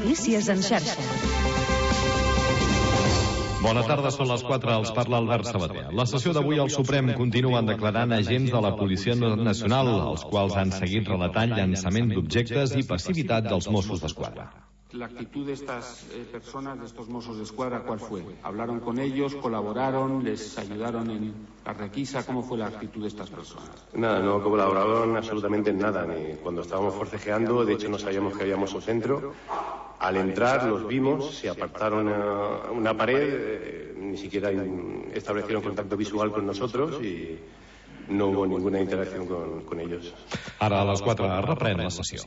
Notícies en xarxa. Bona tarda, són les 4, els parla Albert Sabater. La sessió d'avui al Suprem continuen declarant agents de la Policia Nacional, els quals han seguit relatant llançament d'objectes i passivitat dels Mossos d'Esquadra. La actitud de estas personas, de estos Mossos de Escuadra, ¿cuál fue? ¿Hablaron con ellos, colaboraron, les ayudaron en la requisa? ¿Cómo fue la actitud de estas personas? Nada, no colaboraron absolutamente en nada, ni cuando estábamos forcejeando, de hecho no sabíamos que habíamos un centro. Al entrar los vimos, se apartaron a una pared, ni siquiera establecieron contacto visual con nosotros y no hubo ninguna interacción con ellos. Ara a les 4 reprèn la sessió.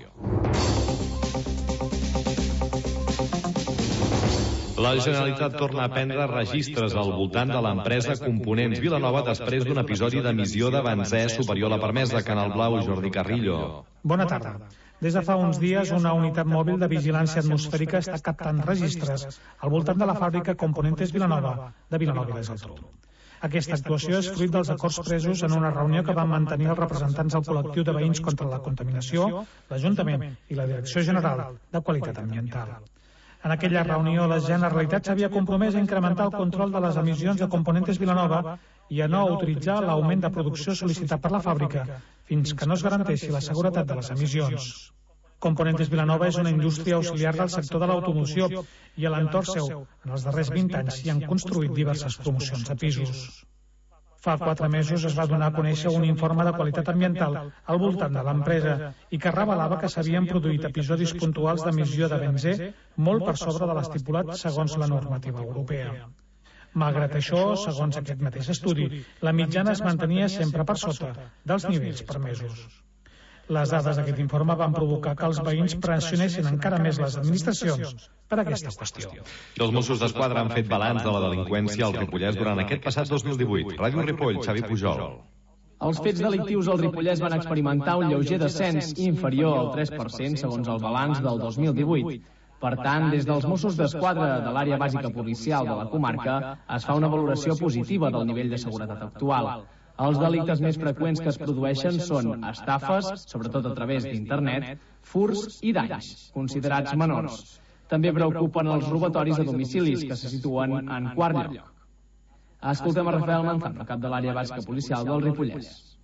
La Generalitat torna a prendre registres al voltant de l'empresa Components Vilanova després d'un episodi d'emissió de benzè superior a la permesa. Canal Blau, Jordi Carrillo. Bona tarda. Des de fa uns dies, una unitat mòbil de vigilància atmosfèrica està captant registres al voltant de la fàbrica Componentes Vilanova de Vilanova i la Geltrú. Aquesta actuació és fruit dels acords presos en una reunió que van mantenir els representants del col·lectiu de veïns contra la contaminació, l'Ajuntament i la Direcció General de Qualitat Ambiental. En aquella reunió, la Generalitat s'havia compromès a incrementar el control de les emissions de Componentes Vilanova i a no autoritzar l'augment de producció sol·licitat per la fàbrica fins que no es garanteixi la seguretat de les emissions. Componentes Vilanova és una indústria auxiliar del sector de l'automoció i a l'entorn seu, en els darrers 20 anys, s'hi han construït diverses promocions de pisos. Fa 4 mesos es va donar a conèixer un informe de qualitat ambiental al voltant de l'empresa i que revelava que s'havien produït episodis puntuals d'emissió de benzè molt per sobre de l'estipulat segons la normativa europea. Malgrat això, segons aquest mateix estudi, la mitjana es mantenia sempre per sota dels nivells permesos. Les dades d'aquest informe van provocar que els veïns pressionessin encara més les administracions per aquesta qüestió. Els Mossos d'Esquadra han fet balanç de la delinqüència al Ripollès durant aquest passat 2018. Ràdio Ripoll, Xavi Pujol. Els fets delictius al Ripollès van experimentar un lleuger descens inferior al 3% segons el balanç del 2018. Per tant, des dels Mossos d'Esquadra de l'àrea bàsica policial de la comarca es fa una valoració positiva del nivell de seguretat actual. Els delictes més freqüents que es produeixen són estafes, sobretot a través d'internet, furts i danys, considerats menors. També preocupen els robatoris a domicilis, que se situen en quart lloc. Escoltem a Rafael Manzano, cap de l'àrea bàsica policial del Ripollès.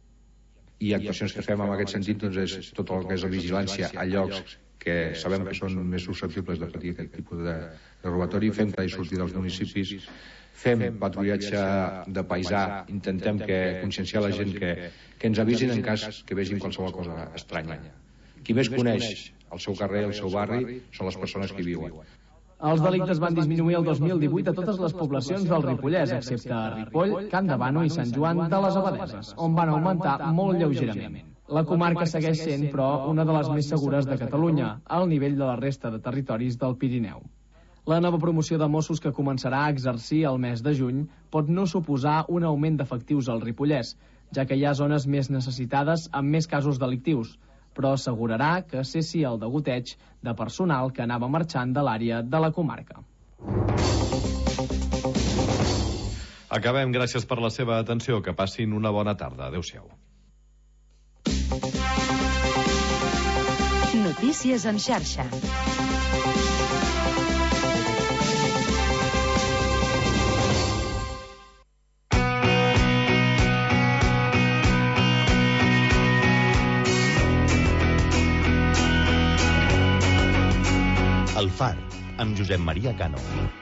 I actuacions que fem en aquest sentit doncs, és tot el que és la vigilància a llocs que sabem que són més susceptibles de patir aquest tipus de robatori. Fem que hi surti dels municipis, fem patrullatge de paisà, intentem conscienciar la gent que ens avisin en cas que vegin qualsevol cosa estranya. Qui més coneix el seu carrer, el seu barri, són les persones que hi viuen. Els delictes van disminuir el 2018 a totes les poblacions del Ripollès, excepte Ripoll, Can Davano i Sant Joan de les Abadeses, on van augmentar molt lleugerament. La comarca segueix sent, però, una de les més segures de Catalunya, al nivell de la resta de territoris del Pirineu. La nova promoció de Mossos que començarà a exercir el mes de juny pot no suposar un augment d'efectius al Ripollès, ja que hi ha zones més necessitades amb més casos delictius, però assegurarà que cessi el degoteig de personal que anava marxant de l'àrea de la comarca. Acabem, gràcies per la seva atenció, que passin una bona tarda. Adéu-siau. Notícies en xarxa. El Far, amb Josep Maria Cano.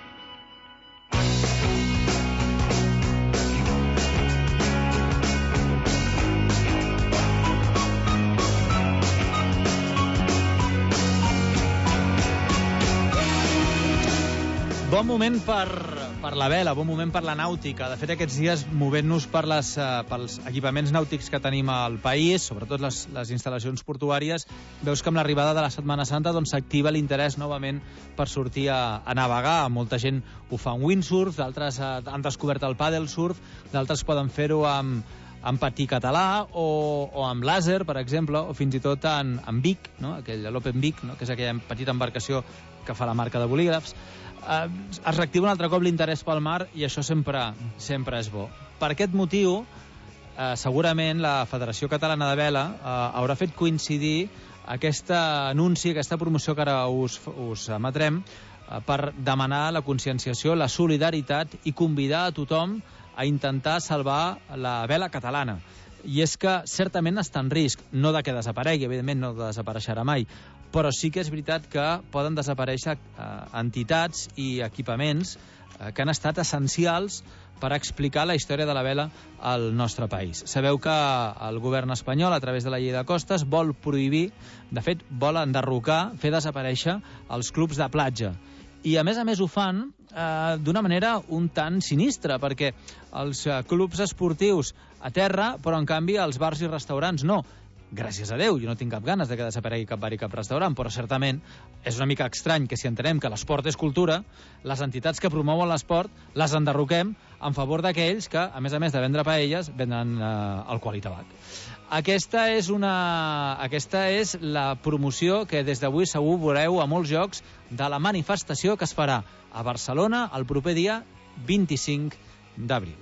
Bon moment per la vela, bon moment per la nàutica. De fet, aquests dies, movent-nos pels equipaments nàutics que tenim al país, sobretot les instal·lacions portuàries, veus que amb l'arribada de la Setmana Santa s'activa l'interès novament per sortir a navegar. Molta gent ho fa en windsurf, d'altres han descobert el paddle surf, d'altres poden fer-ho amb patí català o amb làser, per exemple, o fins i tot en Vic, no? L'Open Vic, no? Que és aquella petita embarcació que fa la marca de bolígrafs. Es reactiva un altre cop l'interès pel mar i això sempre és bo. Per aquest motiu, segurament la Federació Catalana de Vela haurà fet coincidir aquest anunci, aquesta promoció que ara us emetrem, per demanar la conscienciació, la solidaritat i convidar a tothom a intentar salvar la vela catalana. I és que certament està en risc, no de que desaparegui, evidentment no desapareixerà mai, però sí que és veritat que poden desaparèixer entitats i equipaments que han estat essencials per explicar la història de la vela al nostre país. Sabeu que el govern espanyol, a través de la llei de costes, vol prohibir, de fet, vol enderrocar, fer desaparèixer els clubs de platja. I, a més ho fan d'una manera un tant sinistra, perquè els clubs esportius a terra, però en canvi els bars i restaurants no. Gràcies a Déu, jo no tinc cap ganes de que desaparegui cap bar i cap restaurant, però certament és una mica estrany que si entenem que l'esport és cultura, les entitats que promouen l'esport les enderroquem en favor d'aquells que, a més de vendre paelles, venen alcohol i tabac. Aquesta és la promoció que des d'avui segur veureu a molts llocs de la manifestació que es farà a Barcelona el proper dia 25 d'abril.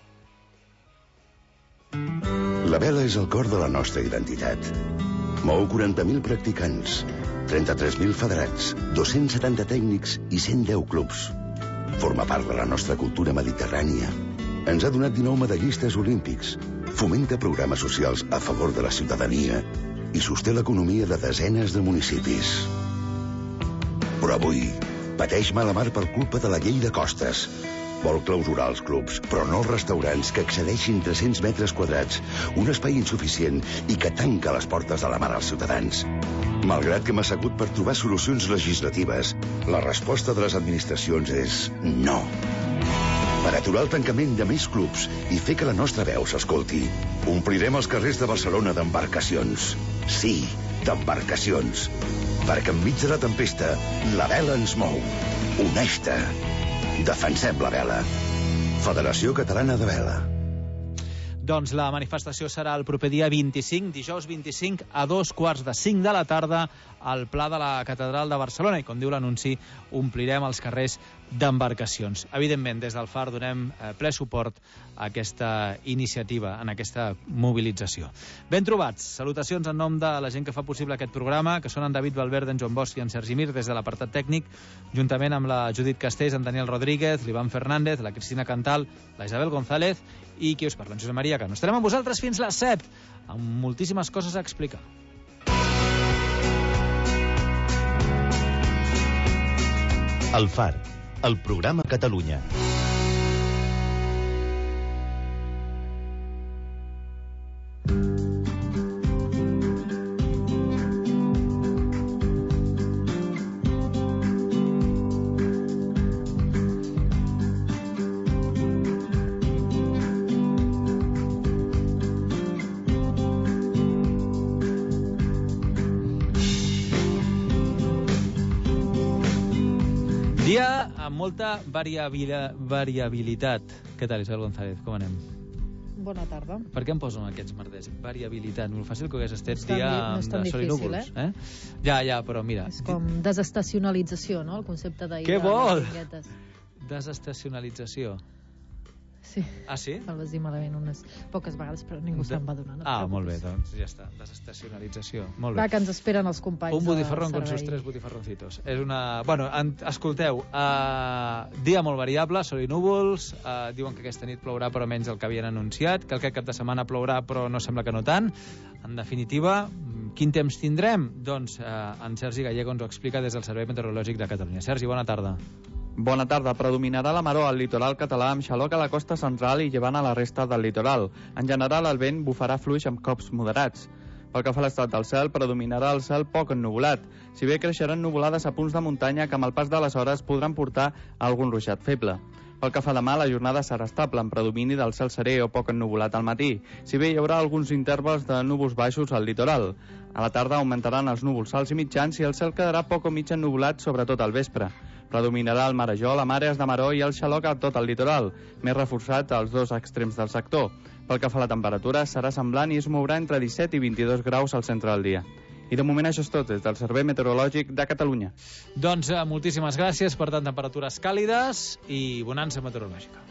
La vela és el cor de la nostra identitat. Mou 40.000 practicants, 33.000 federats, 270 tècnics i 110 clubs. Forma part de la nostra cultura mediterrània. Ens ha donat 19 medallistes olímpics, fomenta programes socials a favor de la ciutadania i sosté l'economia de desenes de municipis. Però avui pateix mala mar per culpa de la llei de costes. Vol clausurar els clubs, però no els restaurants que excedeixin 300 metres quadrats, un espai insuficient i que tanca les portes de la mar als ciutadans. Malgrat que hem assegut per trobar solucions legislatives, la resposta de les administracions és no. Per aturar el tancament de més clubs i fer que la nostra veu s'escolti, omplirem els carrers de Barcelona d'embarcacions. Sí, d'embarcacions. Perquè enmig de la tempesta, la vela ens mou. Uneix-te. Defensem la vela. Federació Catalana de Vela. Doncs la manifestació serà el proper dia 25, dijous 25, a 4:45 de la tarda, al Pla de la Catedral de Barcelona. I, com diu l'anunci, omplirem els carrers d'embarcacions. Evidentment, des del FAR donem ple suport a aquesta iniciativa, en aquesta mobilització. Ben trobats. Salutacions en nom de la gent que fa possible aquest programa, que són en David Valverde, en Joan Bosch i en Sergi Mir, des de l'apartat tècnic, juntament amb la Judit Castells, en Daniel Rodríguez, l'Ivan Fernández, la Cristina Cantal, la Isabel González i qui us parla, en Josep Maria Cano. Estarem amb vosaltres fins les 7, amb moltíssimes coses a explicar. El FAR, el programa Catalunya. Dia amb molta variabilitat. Què tal, Isabel González? Com anem? Bona tarda. Per què em poso aquests merders? Variabilitat. Molt fàcil que hagués estat dia no és tan de sol i difícil, núvols. Ja, però mira... És com desestacionalització, no?, el concepte d'ahir. Què vol? Desestacionalització. Sí. Ah, sí? El vas dir malament unes poques vegades, però ningú se'n va donar. Molt bé, doncs ja està. Desestacionalització. Molt bé. Va, que ens esperen els companys. Un butifarrón con sus 3 butifarroncitos. És una... Bueno, escolteu, dia molt variable, sol i núvols, diuen que aquesta nit plourà però menys del que havien anunciat, que aquest cap de setmana plourà però no sembla que no tant. En definitiva, quin temps tindrem? Doncs en Sergi Gallego ens ho explica des del Servei Meteorològic de Catalunya. Sergi, bona tarda. Bona tarda. Predominarà la maror al litoral català amb xaloc a la costa central i llevant a la resta del litoral. En general, el vent bufarà fluix amb cops moderats. Pel que fa a l'estat del cel, predominarà el cel poc ennuvolat. Si bé creixeran nuvolades a punts de muntanya que amb el pas de les hores podran portar algun ruixat feble. Pel que fa demà, la jornada serà estable, amb predomini del cel serè o poc ennuvolat al matí, si bé hi haurà alguns intervals de núvols baixos al litoral. A la tarda augmentaran els núvols alts i mitjans i el cel quedarà poc o mig ennuvolat, sobretot al vespre. Predominarà el marejol amb àrees de maror i el xaloc a tot el litoral, més reforçat als dos extrems del sector. Pel que fa a la temperatura, serà semblant i es mourà entre 17 i 22 graus al centre del dia. I de moment això és tot, des del Servei Meteorològic de Catalunya. Doncs moltíssimes gràcies, per tant, temperatures càlides i bonança meteorològica.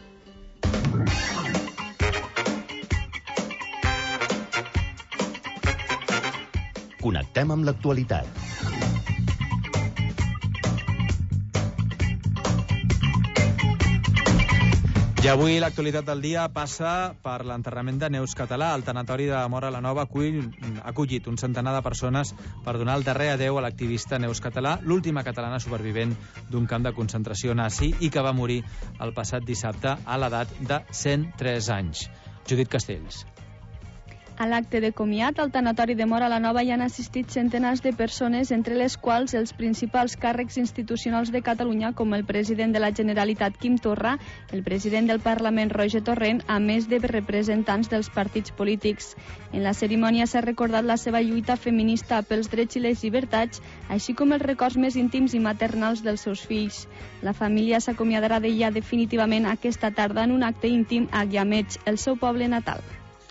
Connectem amb l'actualitat. I avui l'actualitat del dia passa per l'enterrament de Neus Català. El tanatori de Móra la Nova ha acollit un centenar de persones per donar el darrer adeu a l'activista Neus Català, l'última catalana supervivent d'un camp de concentració nazi i que va morir el passat dissabte a l'edat de 103 anys. Judit Castells. A l'acte de comiat, al tanatori de Móra la Nova hi han assistit centenars de persones, entre les quals els principals càrrecs institucionals de Catalunya, com el president de la Generalitat, Quim Torra, el president del Parlament, Roger Torrent, a més de representants dels partits polítics. En la cerimònia s'ha recordat la seva lluita feminista pels drets i les llibertats, així com els records més íntims i maternals dels seus fills. La família s'acomiadarà d'ella definitivament aquesta tarda en un acte íntim a Guiameig, el seu poble natal.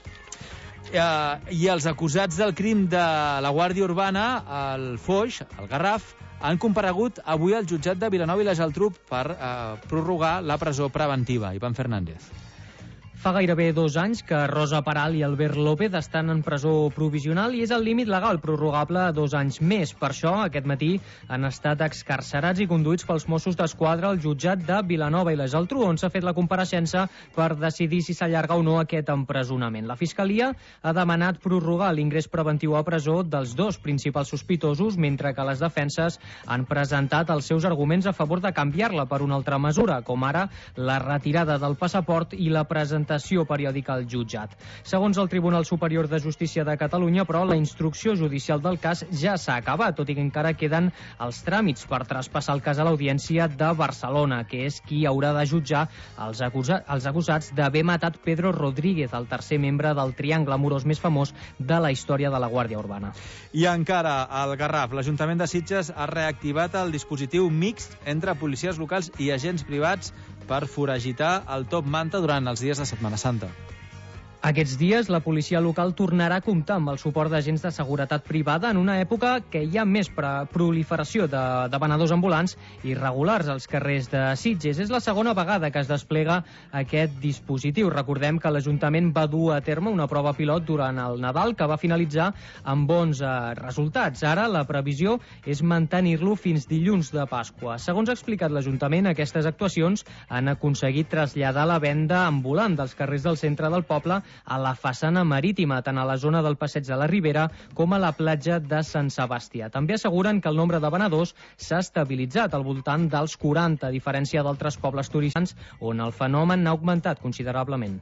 I els acusats del crim de la Guàrdia Urbana, el Foix, el Garraf, han comparegut avui al jutjat de Vilanova i la Geltrú per prorrogar la presó preventiva. Ivan Fernández. Fa gairebé 2 anys que Rosa Peral i Albert López estan en presó provisional i és el límit legal prorrogable a 2 anys més. Per això, aquest matí han estat excarcerats i conduïts pels Mossos d'Esquadra al jutjat de Vilanova i la Geltrú, on s'ha fet la compareixença per decidir si s'allarga o no aquest empresonament. La Fiscalia ha demanat prorrogar l'ingrés preventiu a presó dels 2 principals sospitosos, mentre que les defenses han presentat els seus arguments a favor de canviar-la per una altra mesura, com ara la retirada del passaport i la presentació periòdica al jutjat. Segons el Tribunal Superior de Justícia de Catalunya, però, la instrucció judicial del cas ja s'ha acabat, tot i que encara queden els tràmits per traspassar el cas a l'Audiència de Barcelona, que és qui haurà de jutjar els acusats d'haver matat Pedro Rodríguez, el tercer membre del triangle amorós més famós de la història de la Guàrdia Urbana. I encara al Garraf, l'Ajuntament de Sitges ha reactivat el dispositiu mixt entre policies locals i agents privats per foragitar el top manta durant els dies de Setmana Santa. Aquests dies, la policia local tornarà a comptar amb el suport d'agents de seguretat privada en una època que hi ha més proliferació de venedors ambulants i regulars als carrers de Sitges. És la segona vegada que es desplega aquest dispositiu. Recordem que l'Ajuntament va dur a terme una prova pilot durant el Nadal que va finalitzar amb bons resultats. Ara la previsió és mantenir-lo fins dilluns de Pasqua. Segons ha explicat l'Ajuntament, aquestes actuacions han aconseguit traslladar la venda ambulant dels carrers del centre del poble a la façana marítima, tant a la zona del Passeig de la Ribera com a la platja de Sant Sebastià. També asseguren que el nombre de venedors s'ha estabilitzat al voltant dels 40, a diferència d'altres pobles turístics on el fenomen ha augmentat considerablement.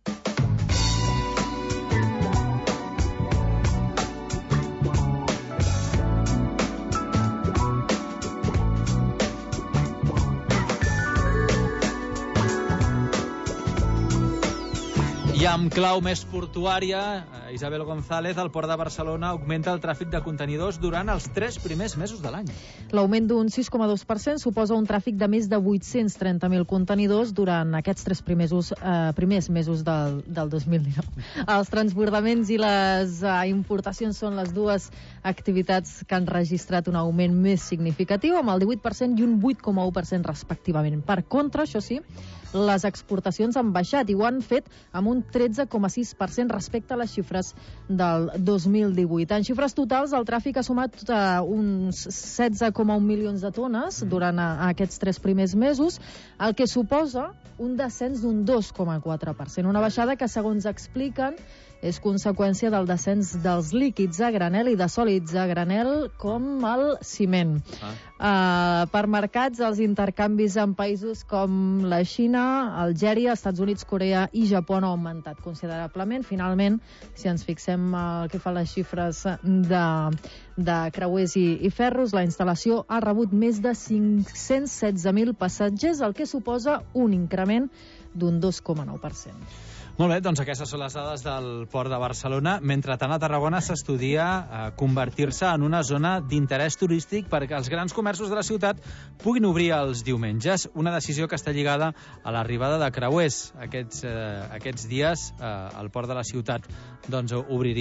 I amb clau més portuària, Isabel González, el Port de Barcelona augmenta el tràfic de contenidors durant els 3 primers mesos de l'any. L'augment d'un 6,2% suposa un tràfic de més de 830.000 contenidors durant aquests 3 primers mesos del 2019. Els transbordaments i les importacions són les dues activitats que han registrat un augment més significatiu, amb el 18% i un 8,1% respectivament. Per contra, això sí, les exportacions han baixat i ho han fet amb un 13,6% respecte a les xifres del 2018. En xifres totals, el tràfic ha sumat uns 16,1 milions de tones durant aquests 3 primers mesos, el que suposa un descens d'un 2,4%. Una baixada que, segons expliquen, és conseqüència del descens dels líquids a granel i de sòlids a granel, com el ciment. Per mercats, els intercanvis en països com la Xina, Algèria, Estats Units, Corea i Japó han augmentat considerablement. Finalment, si ens fixem el que fa les xifres de creuers i ferros, la instal·lació ha rebut més de 516.000 passatgers, el que suposa un increment d'un 2,9%. Molt bé, doncs aquestes són les dades del Port de Barcelona. Mentre tant, a Tarragona s'estudia convertir-se en una zona d'interès turístic perquè els grans comerços de la ciutat puguin obrir els diumenges. Una decisió que està lligada a l'arribada de creuers. Aquests dies el Port de la ciutat doncs,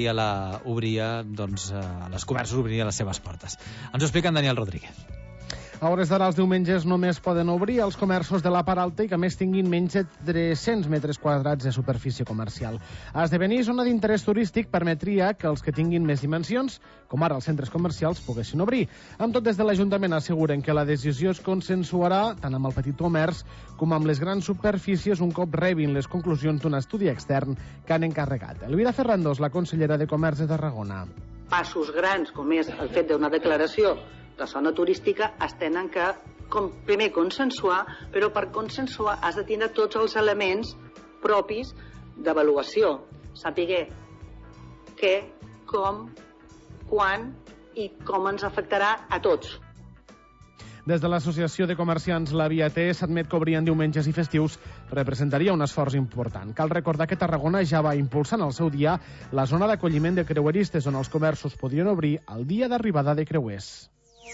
els comerços obririen les seves portes. Ens ho explica en Daniel Rodríguez. A hores d'ara, els diumenges només poden obrir els comerços de la part alta i que a més tinguin menys de 300 metres quadrats de superfície comercial. A esdevenir zona d'interès turístic permetria que els que tinguin més dimensions, com ara els centres comercials, poguessin obrir. Amb tot, des de l'Ajuntament asseguren que la decisió es consensuarà tant amb el petit comerç com amb les grans superfícies un cop rebin les conclusions d'un estudi extern que han encarregat. Elvira Ferrandos, la consellera de Comerç de Tarragona. Passos grans, com és el fet d'una declaració de zona turística, es tenen que primer consensuar, però per consensuar has de tindre tots els elements propis d'avaluació. Saber què, com, quan i com ens afectarà a tots. Des de l'Associació de Comerciants La Via T s'admet que obrien diumenges i festius representaria un esforç important. Cal recordar que Tarragona ja va impulsar en el seu dia la zona d'acolliment de creueristes on els comerços podien obrir el dia d'arribada de creuers.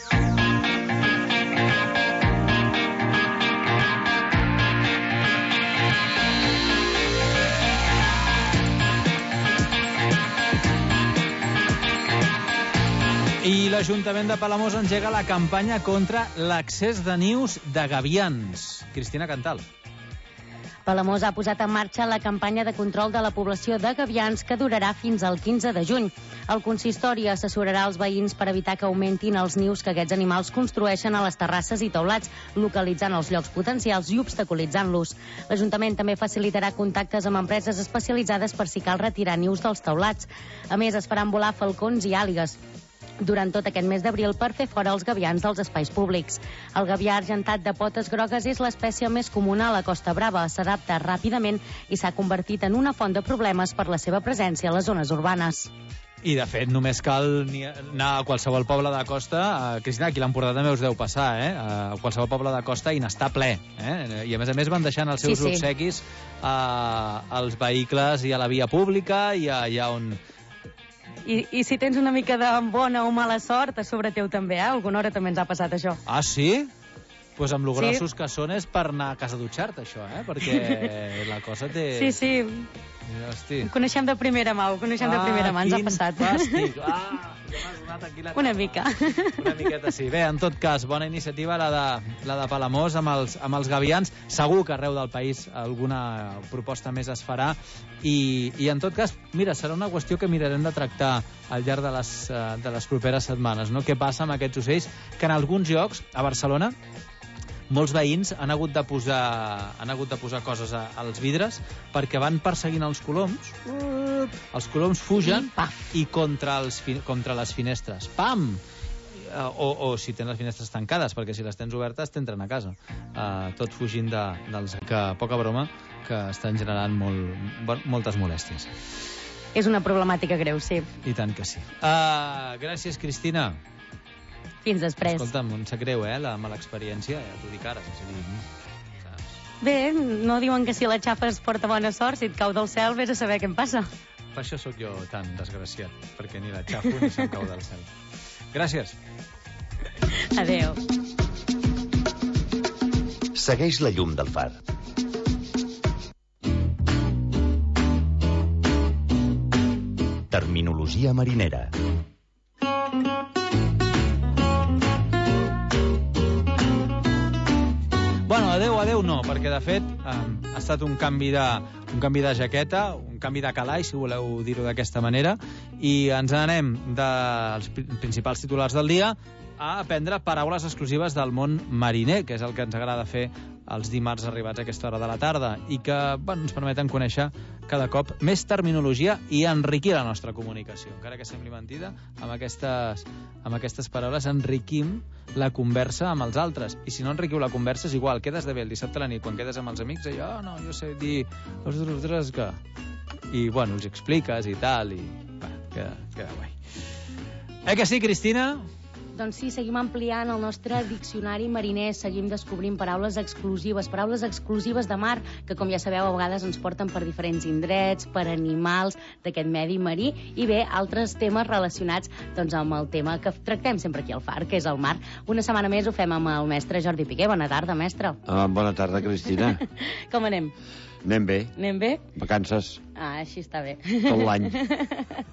I l'Ajuntament de Palamós engega la campanya contra l'accés de nius de gavians. Cristina Cantal. Palamós ha posat en marxa la campanya de control de la població de gavians que durarà fins al 15 de juny. El consistori assessorarà els veïns per evitar que augmentin els nius que aquests animals construeixen a les terrasses i teulats, localitzant els llocs potencials i obstaculitzant-los. L'Ajuntament també facilitarà contactes amb empreses especialitzades per si cal retirar nius dels teulats. A més, es faran volar falcons i àligues durant tot aquest mes d'abril per fer fora els gavians dels espais públics. El gavià argentat de potes grogues és l'espècie més comuna a la Costa Brava. S'adapta ràpidament i s'ha convertit en una font de problemes per la seva presència a les zones urbanes. I, de fet, només cal anar a qualsevol poble de costa. Cristina, aquí a l'Empordà també us deu passar, a qualsevol poble de costa i n'està ple. I, a més, van deixant els seus obsequis als vehicles i a la via pública i allà on... I si tens una mica de bona o mala sort, a sobre teu també, Alguna hora també ens ha passat això. Ah, sí? Pues amb lo grossos que són és per anar a casa a dutxar-te, això, perquè la cosa té... Sí. Hosti. Ho coneixem de primera mà, ens ha passat. Fàstic. Ja m'has donat aquí la... Una mica. Una miqueta, sí. Bé, en tot cas, bona iniciativa la de Palamós amb els gavians. Segur que arreu del país alguna proposta més es farà i en tot cas, mira, serà una qüestió que mirarem de tractar al llarg de les properes setmanes, no? Què passa amb aquests ocells que en alguns llocs, a Barcelona, molts veïns han hagut de posar coses als vidres perquè van perseguint els coloms. Els coloms fugen i contra les finestres. Pam! O si tens les finestres tancades, perquè si les tens obertes t'entren a casa. Tot fugint dels que, poca broma, que estan generant moltes molèsties. És una problemàtica greu, sí. I tant que sí. Gràcies, Cristina. Fins després. Escolta'm, em sap greu, la mala experiència, ja t'ho dic ara. Bé, no diuen que si la xafa es porta bona sort, si et cau del cel, vés a saber què em passa. Per això sóc jo tan desgraciat, perquè ni la xafo ni se'm cau del cel. Gràcies. Adéu. Segueix la llum del far. Terminologia marinera. Bueno, adeu no, perquè de fet ha estat un canvi de jaqueta, un canvi de calaix, si voleu dir-ho d'aquesta manera, i ens n'anem dels principals titulars del dia a aprendre paraules exclusives del món mariner, que és el que ens agrada fer els dimarts arribats a aquesta hora de la tarda i que ens permeten conèixer cada cop més terminologia i enriquir la nostra comunicació. Encara que sembli mentida, amb aquestes paraules enriquim la conversa amb els altres. I si no enriquiu la conversa és igual, quedes de bé el dissabte a la nit, quan quedes amb els amics, no, jo sé dir ostres, que... I, bueno, els expliques i tal, i... queda guai. Que sí, Cristina? Doncs sí, seguim ampliant el nostre diccionari mariner, seguim descobrint paraules exclusives de mar, que com ja sabeu a vegades ens porten per diferents indrets, per animals d'aquest medi marí, i bé, altres temes relacionats amb el tema que tractem sempre aquí al Far, que és el mar. Una setmana més ho fem amb el mestre Jordi Piqué. Bona tarda, mestre. Bona tarda, Cristina. Com anem? Anem bé. Anem bé? Vacances. Així està bé. Tot l'any.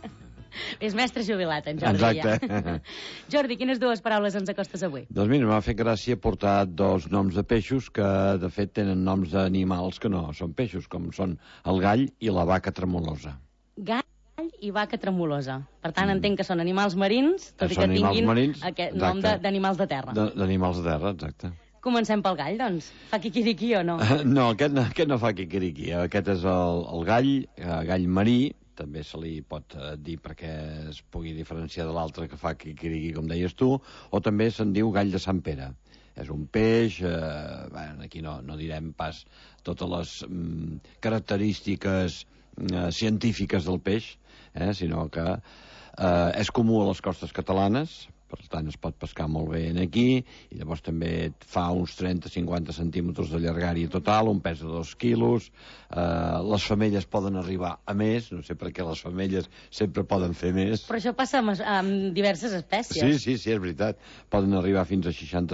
És mestre jubilat, en Jordi, ja. Jordi, quines dues paraules ens acostes avui? Doncs mira, m'ha fet gràcia portar dos noms de peixos que, de fet, tenen noms d'animals que no són peixos, com són el gall i la vaca tremolosa. Gall i vaca tremolosa. Per tant, entenc que són animals marins, tot i que tinguin marins, aquest nom d'animals de terra. D'animals de terra, exacte. Comencem pel gall, doncs. Fa quiquiriquí o no? No, aquest no fa quiquiriquí. Aquest és el gall marí, també se li pot dir perquè es pugui diferenciar de l'altre que fa quiquiriquí, com deies tu, o també se'n diu gall de Sant Pere. És un peix, aquí no direm pas totes les característiques científiques del peix, sinó que és comú a les costes catalanes, per tant es pot pescar molt bé aquí, i llavors també fa uns 30-50 centímetres de llargària total, un pes de 2 quilos, les femelles poden arribar a més, no sé per què les femelles sempre poden fer més. Però això passa amb diverses espècies. Sí, és veritat. Poden arribar fins a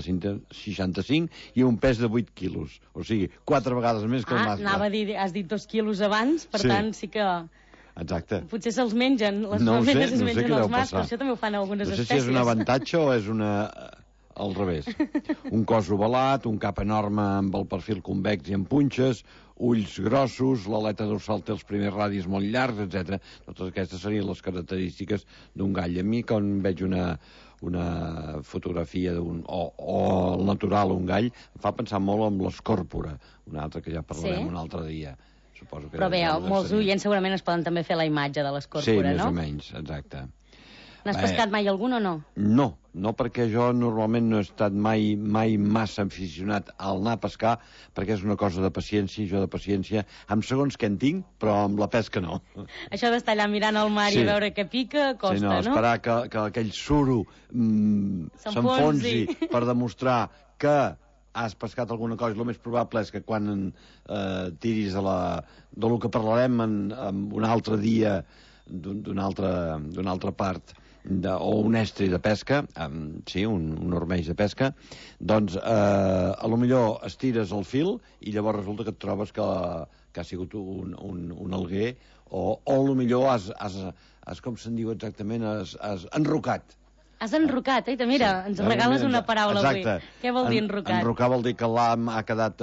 65 i un pes de 8 quilos, o sigui, 4 vegades més que el mascle. Anava a dir, has dit 2 quilos abans, per tant sí que... Exacte. Potser se'ls mengen, les femelles es mengen els mascles, això també ho fan algunes espècies. No sé si és un avantatge o és al revés. Un cos ovalat, un cap enorme amb el perfil convex i amb punxes, ulls grossos, l'aleta dorsal té els primers radis molt llargs, etc. Totes aquestes serien les característiques d'un gall. A mi, quan veig una fotografia o el natural, un gall, em fa pensar molt en l'escòrpora, una altra que ja parlarem un altre dia. Però bé, molts oients segurament es poden també fer la imatge de l'escòrpora, no? Sí, més o menys, exacte. N'has pescat mai algun o no? No, perquè jo normalment no he estat mai massa aficionat a anar a pescar, perquè és una cosa de paciència, i jo de paciència, amb segons què en tinc, però amb la pesca no. Això d'estar allà mirant el mar i veure què pica costa, no? Sí, esperar que aquell suro s'enfonsi per demostrar que has pescat alguna cosa, el més probable és que quan tiris de lo que parlarem en un altre dia d'una altra part o un estri de pesca, sí, un ormeig de pesca, doncs a lo millor estires el fil i llavors resulta que et trobes que ha sigut un alguer o a lo millor has com se'n diu exactament, has enrocat. Has enrocat, mira, ens regales una paraula avui. Què vol dir enrocat? Enrocar vol dir que l'ham ha quedat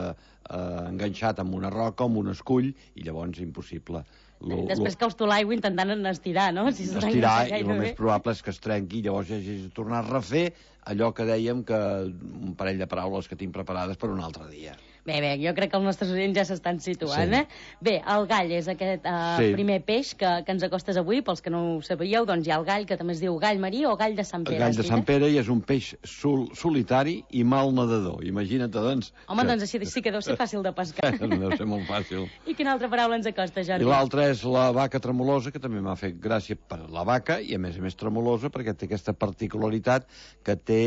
enganxat amb una roca, amb un escull, i llavors impossible. Després caus tu l'aigua intentant estirar, no? Estirar, i el més probable és que es trenqui, llavors hagis de tornar a refer allò que dèiem que un parell de paraules que tinc preparades per un altre dia. Bé, jo crec que els nostres oients ja s'estan situant, Bé, el gall és aquest primer peix que ens acostes avui, pels que no ho sabíeu, doncs hi ha el gall, que també es diu gall marí o gall de Sant Pere. El gall de Sant Pere, i és un peix solitari i mal nedador, imagina't, doncs... Home, doncs així sí que deu ser fàcil de pescar. Deu ser molt fàcil. I quina altra paraula ens acosta, Jordi? I l'altra és la vaca tremolosa, que també m'ha fet gràcia per la vaca, i a més tremolosa, perquè té aquesta particularitat que té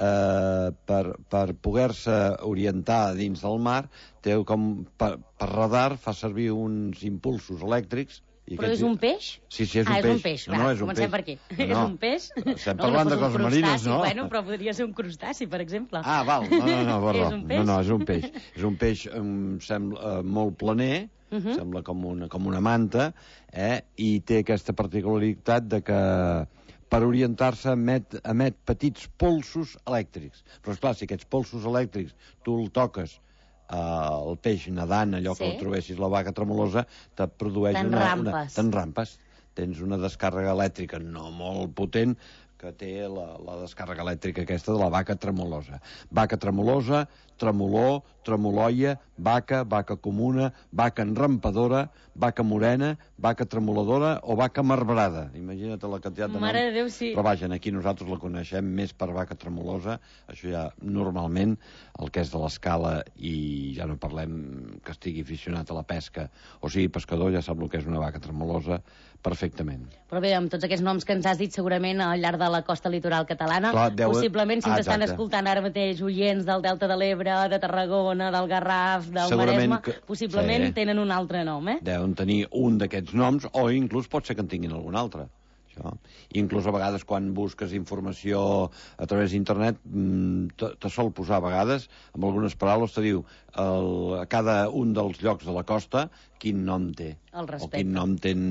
per poder-se orientar dins del mar, té com per radar, fa servir uns impulsos elèctrics. Però és un peix? Sí, és un peix. És un peix, comencem per aquí. És un peix? Estem parlant de coses marines, no? Bueno, però podria ser un crustaci, per exemple. Ah, val, no, és un peix? No, és un peix. És un peix, em sembla, molt planer, sembla com una manta, i té aquesta particularitat de que per orientar-se emet petits polsos elèctrics. Però, esclar, si aquests polsos elèctrics tu el toques el peix nedant, allò que el trobessis la vaca tremolosa, te produeix t'enrampes. Tens una descàrrega elèctrica no molt potent que té la descàrrega elèctrica aquesta de la vaca tremolosa. Vaca tremolosa, tremolor, tremoloia, vaca comuna, vaca enrampadora, vaca morena, vaca tremoladora o vaca marbrada. Imagina't la quantitat de noms. Mare de Déu, sí. Però vaja, aquí nosaltres la coneixem més per vaca tremolosa. Això ja normalment el que és de l'escala, i ja no parlem que estigui aficionat a la pesca o sigui pescador, ja sap el que és una vaca tremolosa perfectament. Però bé, amb tots aquests noms que ens has dit segurament al llarg de la costa litoral catalana, possiblement si ens estan escoltant ara mateix oients del Delta de l'Ebre, de Tarragona, del Garraf, del Maresme, possiblement tenen un altre nom, Deuen tenir un d'aquests noms, o inclús pot ser que en tinguin algun altre. Inclús a vegades quan busques informació a través d'internet te sol posar a vegades amb algunes paraules, te diu a cada un dels llocs de la costa quin nom té o quin nom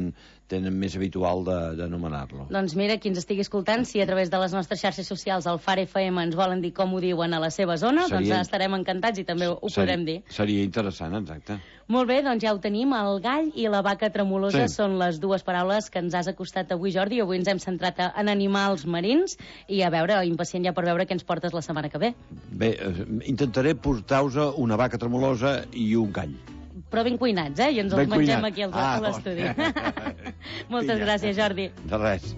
tenen més habitual d'anomenar-lo. Doncs mira, qui ens estigui escoltant, si a través de les nostres xarxes socials, al Far FM, ens volen dir com ho diuen a la seva zona, doncs estarem encantats i també ho podrem dir. Seria interessant, exacte. Molt bé, doncs ja ho tenim. El gall i la vaca tremolosa són les dues paraules que ens has acostat avui, Jordi. Avui ens hem centrat en animals marins i a veure, impacient ja per veure què ens portes la setmana que ve. Bé, intentaré portar-vos una vaca tremolosa i un gall. Però ben cuinats, I ens els mengem aquí a l'estudi. Moltes gràcies, Jordi. De res.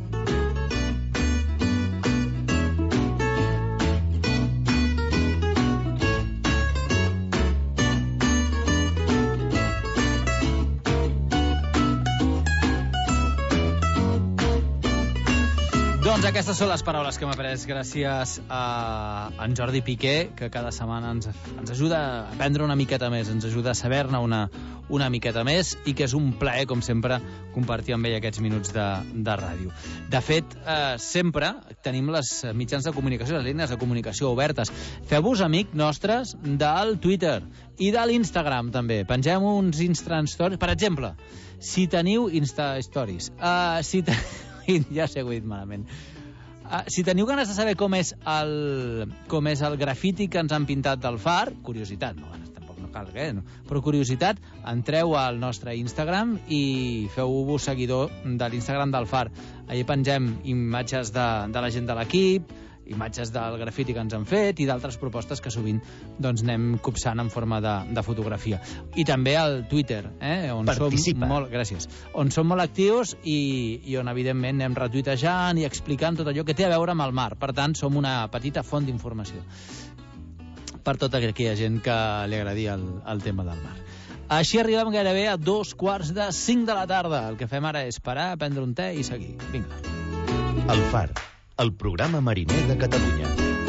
Doncs aquestes són les paraules que hem après gràcies a en Jordi Piqué, que cada setmana ens ajuda a aprendre una miqueta més, ens ajuda a saber-ne una miqueta més, i que és un plaer, com sempre, compartir amb ell aquests minuts de ràdio. De fet, sempre tenim les mitjans de comunicació, les línies de comunicació obertes. Feu-vos amic nostres del Twitter i de l'Instagram, també. Pengem uns Insta-stories. Per exemple, si teniu Insta-stories, ja sé, ho he dit malament. Si teniu ganes de saber com és el grafiti que ens han pintat del Far, curiositat, tampoc no cal però curiositat, entreu al nostre Instagram i feu-vos seguidor de l'Instagram del Far. Allà pengem imatges de la gent de l'equip, imatges del grafiti que ens han fet i d'altres propostes que sovint anem copsant en forma de fotografia. I també al Twitter, on som molt actius i on evidentment anem retuitejant i explicant tot allò que té a veure amb el mar. Per tant, som una petita font d'informació per tota aquella gent que li agradi el tema del mar. Així arribem gairebé a 4:45 de la tarda. El que fem ara és parar, prendre un te i seguir. Vinga. El Far, el programa mariner de Catalunya.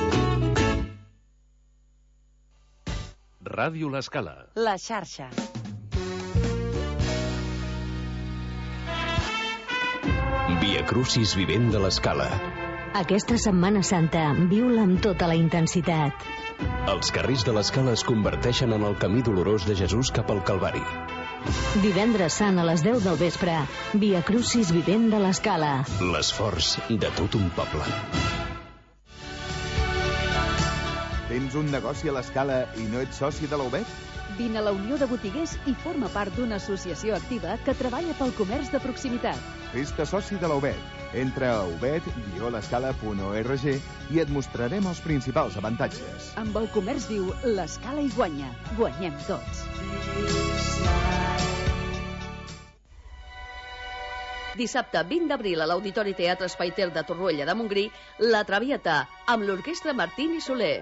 Ràdio L'Escala. La xarxa. Via Crucis vivent de l'Escala. Aquesta Setmana Santa viu-la amb tota la intensitat. Els carrers de l'Escala es converteixen en el camí dolorós de Jesús cap al Calvari. Divendres Sant a les 10 del vespre, Via Crucis vivent de l'Escala. L'esforç de tot un poble. Tens un negoci a l'Escala i no ets soci de la UBET? Vine a la Unió de Botiguers i forma part d'una associació activa que treballa pel comerç de proximitat. Fes-te soci de la UBET. Entra a ubet-l'escala.org i et mostrarem els principals avantatges. Amb el comerç viu, l'Escala hi guanya. Guanyem tots. Dissabte 20 d'abril a l'Auditori Teatre Espai Ter de Torroella de Montgrí, La Traviata, amb l'orquestra Martín i Soler.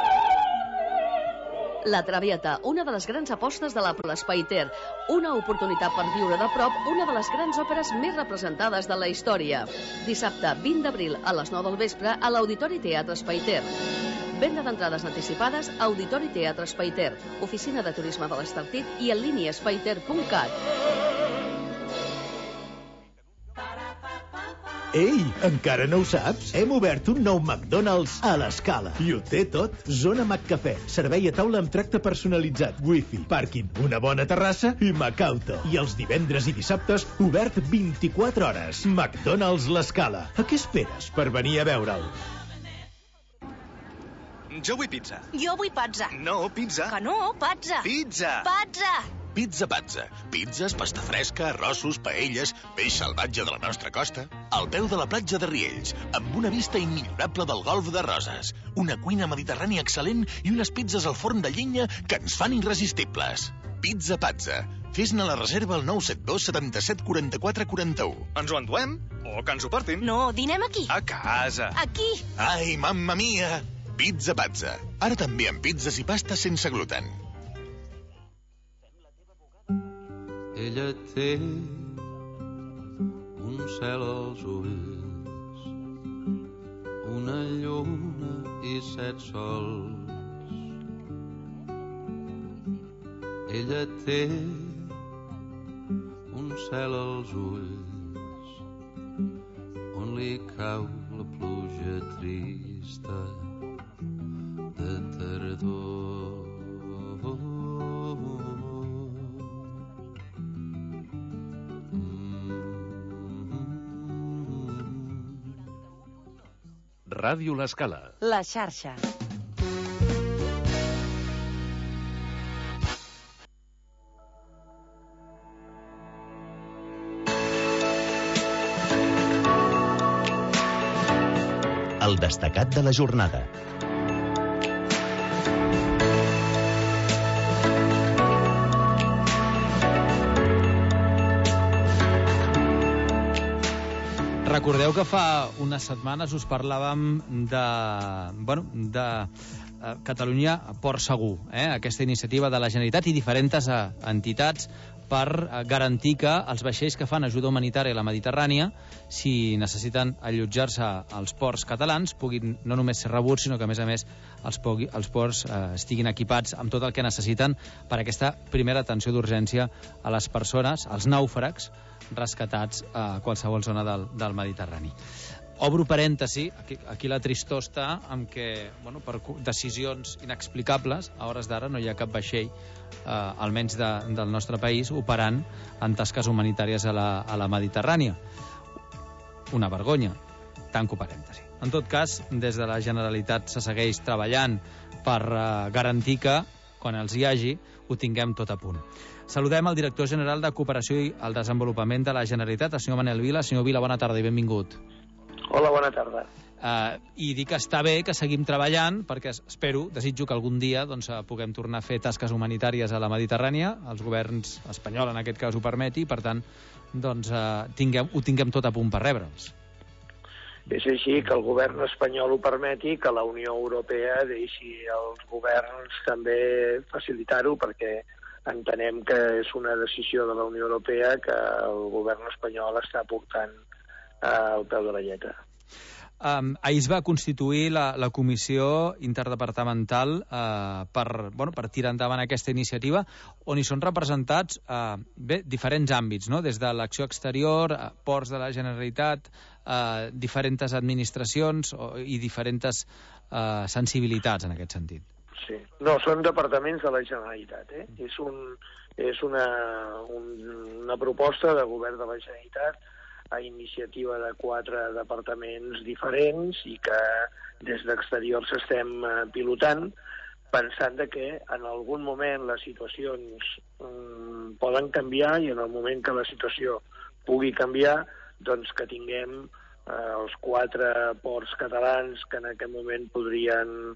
La Traviata, una de les grans apostes de l'Espai Ter, una oportunitat per viure de prop una de les grans òperes més representades de la història. Dissabte 20 d'abril a les 9 del vespre a l'Auditori Teatre Espai Ter. Venda d'entrades anticipades a Auditori Teatre Espai Ter, oficina de turisme de l'Estartit i en línia espaiter.cat. Ei, encara no ho saps? Hem obert un nou McDonald's a l'Escala. I ho té tot. Zona McCafè, servei a taula amb tracte personalitzat, wifi, pàrquing, una bona terrassa i Macauto. I els divendres i dissabtes, obert 24 hores. McDonald's l'Escala. A què esperes per venir a veure'l? Jo vull pizza. Jo vull pazza. No, pizza. Que no, pazza. Pizza. Pazza. Pizza Pazza. Pizzas, pasta fresca, arrossos, paelles, peix salvatge de la nostra costa. Al peu de la platja de Riells, amb una vista immillorable del golf de Roses. Una cuina mediterrània excel·lent i unes pizzas al forn de llenya que ens fan irresistibles. Pizza Pazza. Fes-ne la reserva al 972 77 44 41. Ens ho enduem? O que ens ho portin? No, dinem aquí. A casa. Aquí. Ai, mamma mia! Pizza Pazza. Ara també amb pizzas i pastes sense gluten. Ella té un cel als ulls, una lluna i 7 sols. Ella té un cel als ulls on li cau la pluja trista de tardor. Ràdio L'Escala. La xarxa. El destacat de la jornada. Recordeu que fa unes setmanes us parlàvem de Catalunya Port Segur, aquesta iniciativa de la Generalitat i diferents entitats per garantir que els vaixells que fan ajuda humanitària a la Mediterrània, si necessiten allotjar-se als ports catalans, puguin no només ser rebuts, sinó que, a més, els ports estiguin equipats amb tot el que necessiten per a aquesta primera atenció d'urgència a les persones, als nàufrags, rescatats a qualsevol zona del Mediterrani. Obro parèntesi, aquí la tristor està en què, per decisions inexplicables, a hores d'ara no hi ha cap vaixell, almenys del nostre país, operant en tasques humanitàries a la Mediterrània. Una vergonya. Tanco parèntesi. En tot cas, des de la Generalitat se segueix treballant per garantir que, quan els hi hagi, ho tinguem tot a punt. Saludem el director general de Cooperació i el Desenvolupament de la Generalitat, el senyor Manel Vila. Senyor Vila, bona tarda i benvingut. Hola, bona tarda. I dic que està bé que seguim treballant, perquè desitjo que algun dia puguem tornar a fer tasques humanitàries a la Mediterrània, els governs espanyol en aquest cas ho permeti, per tant, ho tinguem tot a punt per rebre'ls. És així, que el govern espanyol ho permeti, que la Unió Europea deixi als governs també facilitar-ho, perquè entenem que és una decisió de la Unió Europea que el govern espanyol està portant al peu de la lletra. Ahir es va constituir la comissió interdepartamental per tirar endavant aquesta iniciativa, on hi són representats diferents àmbits, no? Des de l'acció exterior, ports de la Generalitat, diferents administracions i diferents sensibilitats en aquest sentit. Sí. No, són departaments de la Generalitat. És una proposta de govern de la Generalitat a iniciativa de 4 departaments diferents i que des d'exteriors estem pilotant, pensant que en algun moment les situacions poden canviar i en el moment que la situació pugui canviar, doncs que tinguem els 4 ports catalans que en aquest moment podrien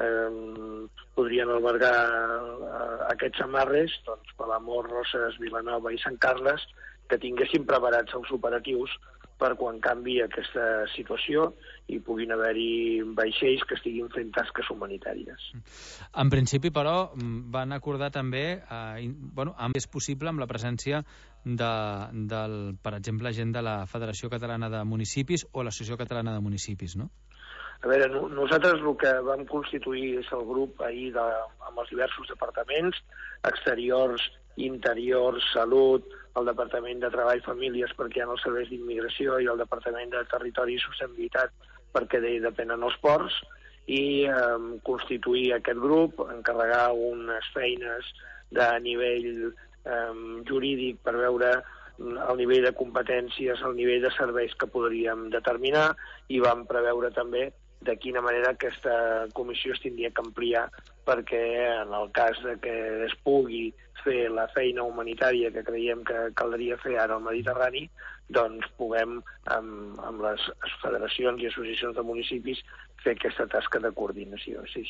albergar aquests amarres, doncs Palamós, Roses, Vilanova i Sant Carles, que tinguessin preparats els operatius per quan canvi aquesta situació i puguin haver-hi vaixells que estiguin fent tasques humanitàries. En principi, però, van acordar també, és possible amb la presència per exemple, gent de la Federació Catalana de Municipis o l'Associació Catalana de Municipis, no? A veure, nosaltres el que vam constituir és el grup ahir amb els diversos departaments, exteriors, interiors, salut, el Departament de Treball i Famílies perquè hi ha els serveis d'immigració i el Departament de Territori i Sostenibilitat perquè d'ell depenen els ports, i constituir aquest grup, encarregar unes feines de nivell jurídic per veure el nivell de competències, el nivell de serveis que podríem determinar, i vam preveure també de quina manera aquesta comissió es tindria que ampliar perquè en el cas que es pugui fer la feina humanitària que creiem que caldria fer ara al Mediterrani, doncs puguem amb les federacions i associacions de municipis fer aquesta tasca de coordinació. Sí.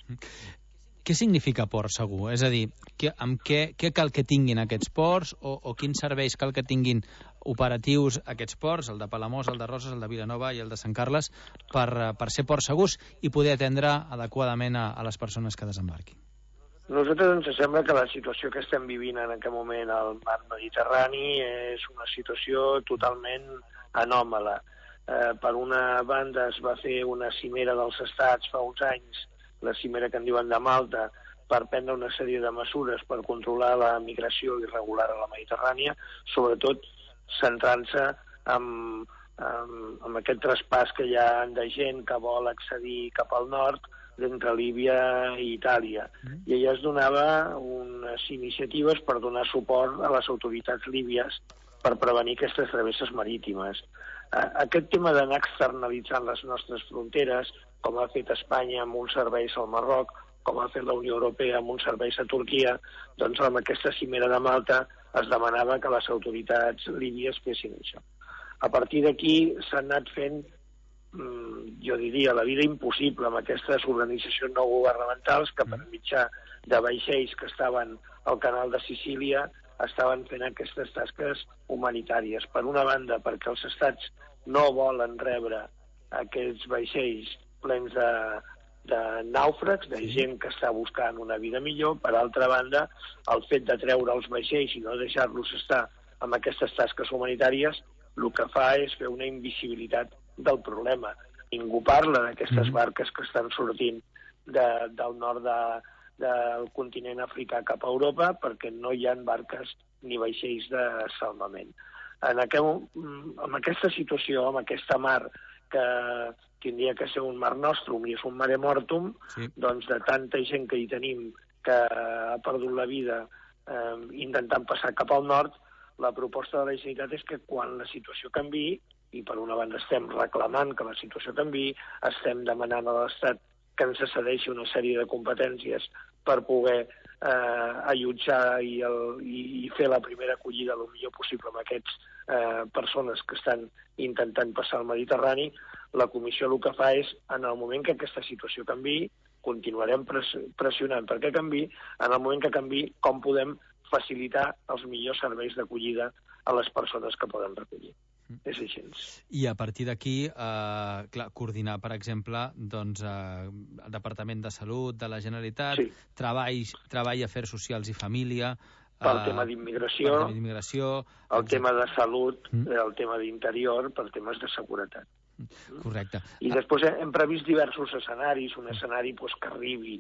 Què significa port segur? És a dir, què cal que tinguin aquests ports o quins serveis cal que tinguin operatius aquests ports, el de Palamós, el de Roses, el de Vilanova i el de Sant Carles, per ser ports segurs i poder atendre adequadament a les persones que desembarquin? A nosaltres ens sembla que la situació que estem vivint en aquest moment al mar Mediterrani és una situació totalment anòmala. Per una banda es va fer una cimera dels estats fa uns anys, la cimera que en diuen de Malta, per prendre una sèrie de mesures per controlar la migració irregular a la Mediterrània, sobretot centrant-se en aquest traspàs que hi ha de gent que vol accedir cap al nord d'entre Líbia i Itàlia. I allà es donava unes iniciatives per donar suport a les autoritats líbies per prevenir aquestes travesses marítimes. Aquest tema d'anar externalitzant les nostres fronteres, com ha fet Espanya amb uns serveis al Marroc, com ha fet la Unió Europea amb uns serveis a Turquia, doncs amb aquesta cimera de Malta es demanava que les autoritats líbies fessin això. A partir d'aquí s'han anat fent, jo diria, la vida impossible amb aquestes organitzacions no governamentals que per mitjà de vaixells que estaven al canal de Sicília estaven fent aquestes tasques humanitàries. Per una banda, perquè els estats no volen rebre aquests vaixells plens de nàufrags, de gent que està buscant una vida millor. Per altra banda, el fet de treure els vaixells i no deixar-los estar amb aquestes tasques humanitàries, el que fa és fer una invisibilitat del problema. Ningú parla d'aquestes barques que estan sortint del nord del continent africà cap a Europa perquè no hi ha barques ni vaixells de salvament. En aquesta situació, amb aquesta mar que tindria que ser un mar nostrum i és un mare mortum, doncs de tanta gent que hi tenim que ha perdut la vida intentant passar cap al nord, la proposta de la Generalitat és que quan la situació canviï, i per una banda estem reclamant que la situació canviï, estem demanant a l'Estat que ens cedeixi una sèrie de competències per poder allotjar i fer la primera acollida el millor possible amb aquestes persones que estan intentant passar el Mediterrani. La Comissió el que fa és, en el moment que aquesta situació canviï, continuarem pressionant perquè canviï, en el moment que canviï, com podem facilitar els millors serveis d'acollida a les persones que poden recollir. És així. I a partir d'aquí, coordinar, per exemple, doncs, el Departament de Salut de la Generalitat, Treball, Afers Socials i Família... Pel tema d'immigració, el tema de salut, el tema d'interior, per temes de seguretat. Correcte. I després hem previst diversos escenaris, un escenari que arribi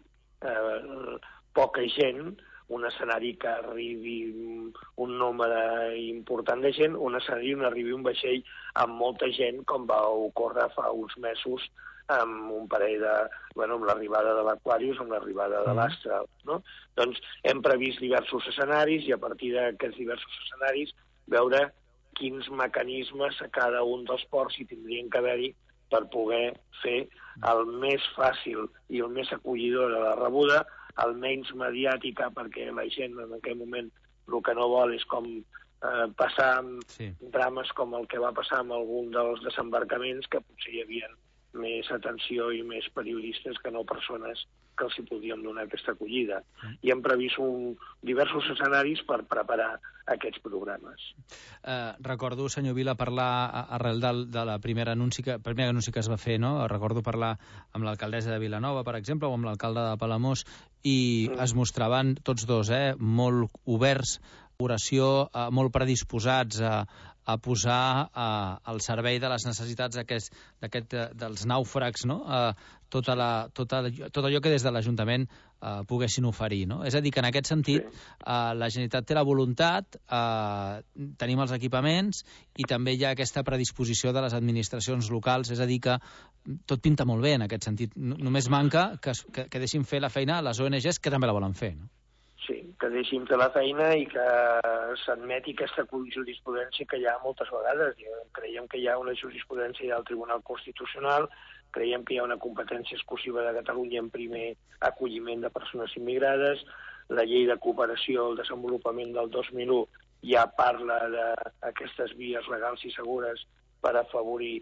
poca gent, un escenari que arribi un nombre important de gent, un escenari on arribi un vaixell amb molta gent, com va ocórrer fa uns mesos amb un parell amb l'arribada de l'Aquarius, amb l'arribada de l'Astra, no? Doncs hem previst diversos escenaris i a partir d'aquests diversos escenaris veure quins mecanismes a cada un dels ports hi tindrien que haver-hi per poder fer el més fàcil i el més acollidor de la rebuda, el menys mediàtica, perquè la gent en aquell moment el que no vol és com passar drames com el que va passar amb algun dels desembarcaments, que potser hi havia més atenció i més periodistes que no persones que els hi podien donar aquesta acollida. I hem previst diversos escenaris per preparar aquests programes. Recordo, senyor Vila, parlar arrel de la primera anunci que es va fer, no? Recordo parlar amb l'alcaldessa de Vilanova, per exemple, o amb l'alcalde de Palamós, i es mostraven tots dos molt oberts, oració, molt predisposats a posar al servei de les necessitats dels nàufrags, no? Tot allò que des de l'Ajuntament poguessin oferir, no? És a dir, que en aquest sentit la Generalitat té la voluntat, tenim els equipaments i també hi ha aquesta predisposició de les administracions locals, és a dir, que tot pinta molt bé en aquest sentit. Només manca que deixin fer la feina a les ONGs que també la volen fer, no? Sí, que deixin fer la feina i que s'admeti aquesta jurisprudència que hi ha moltes vegades. Creiem que hi ha una jurisprudència del Tribunal Constitucional, creiem que hi ha una competència exclusiva de Catalunya en primer acolliment de persones immigrades, la llei de cooperació al desenvolupament del 2001 ja parla d'aquestes vies legals i segures per afavorir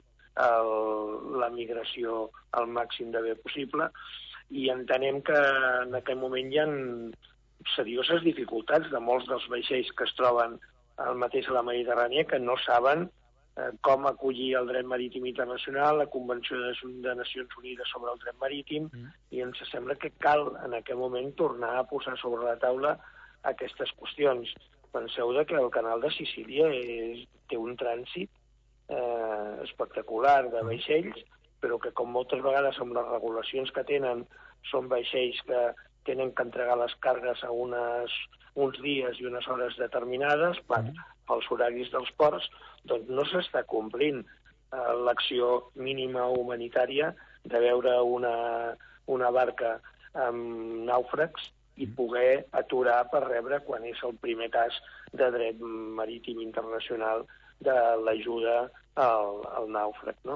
la migració al màxim de bé possible, i entenem que en aquest moment hi ha serioses dificultats de molts dels vaixells que es troben al mateix a la Mediterrània, que no saben com acollir el dret marítim internacional, la Convenció de Nacions Unides sobre el dret marítim, i ens sembla que cal en aquest moment tornar a posar sobre la taula aquestes qüestions. Penseu que el canal de Sicília té un trànsit espectacular de vaixells, però que com moltes vegades amb les regulacions que tenen són vaixells que tenen que entregar les cargues a uns dies i unes hores determinades pels horaris dels ports, doncs no s'està complint l'acció mínima humanitària de veure una barca amb nàufrags i poder aturar per rebre quan és el primer cas de dret marítim internacional de l'ajuda al nàufrag, no?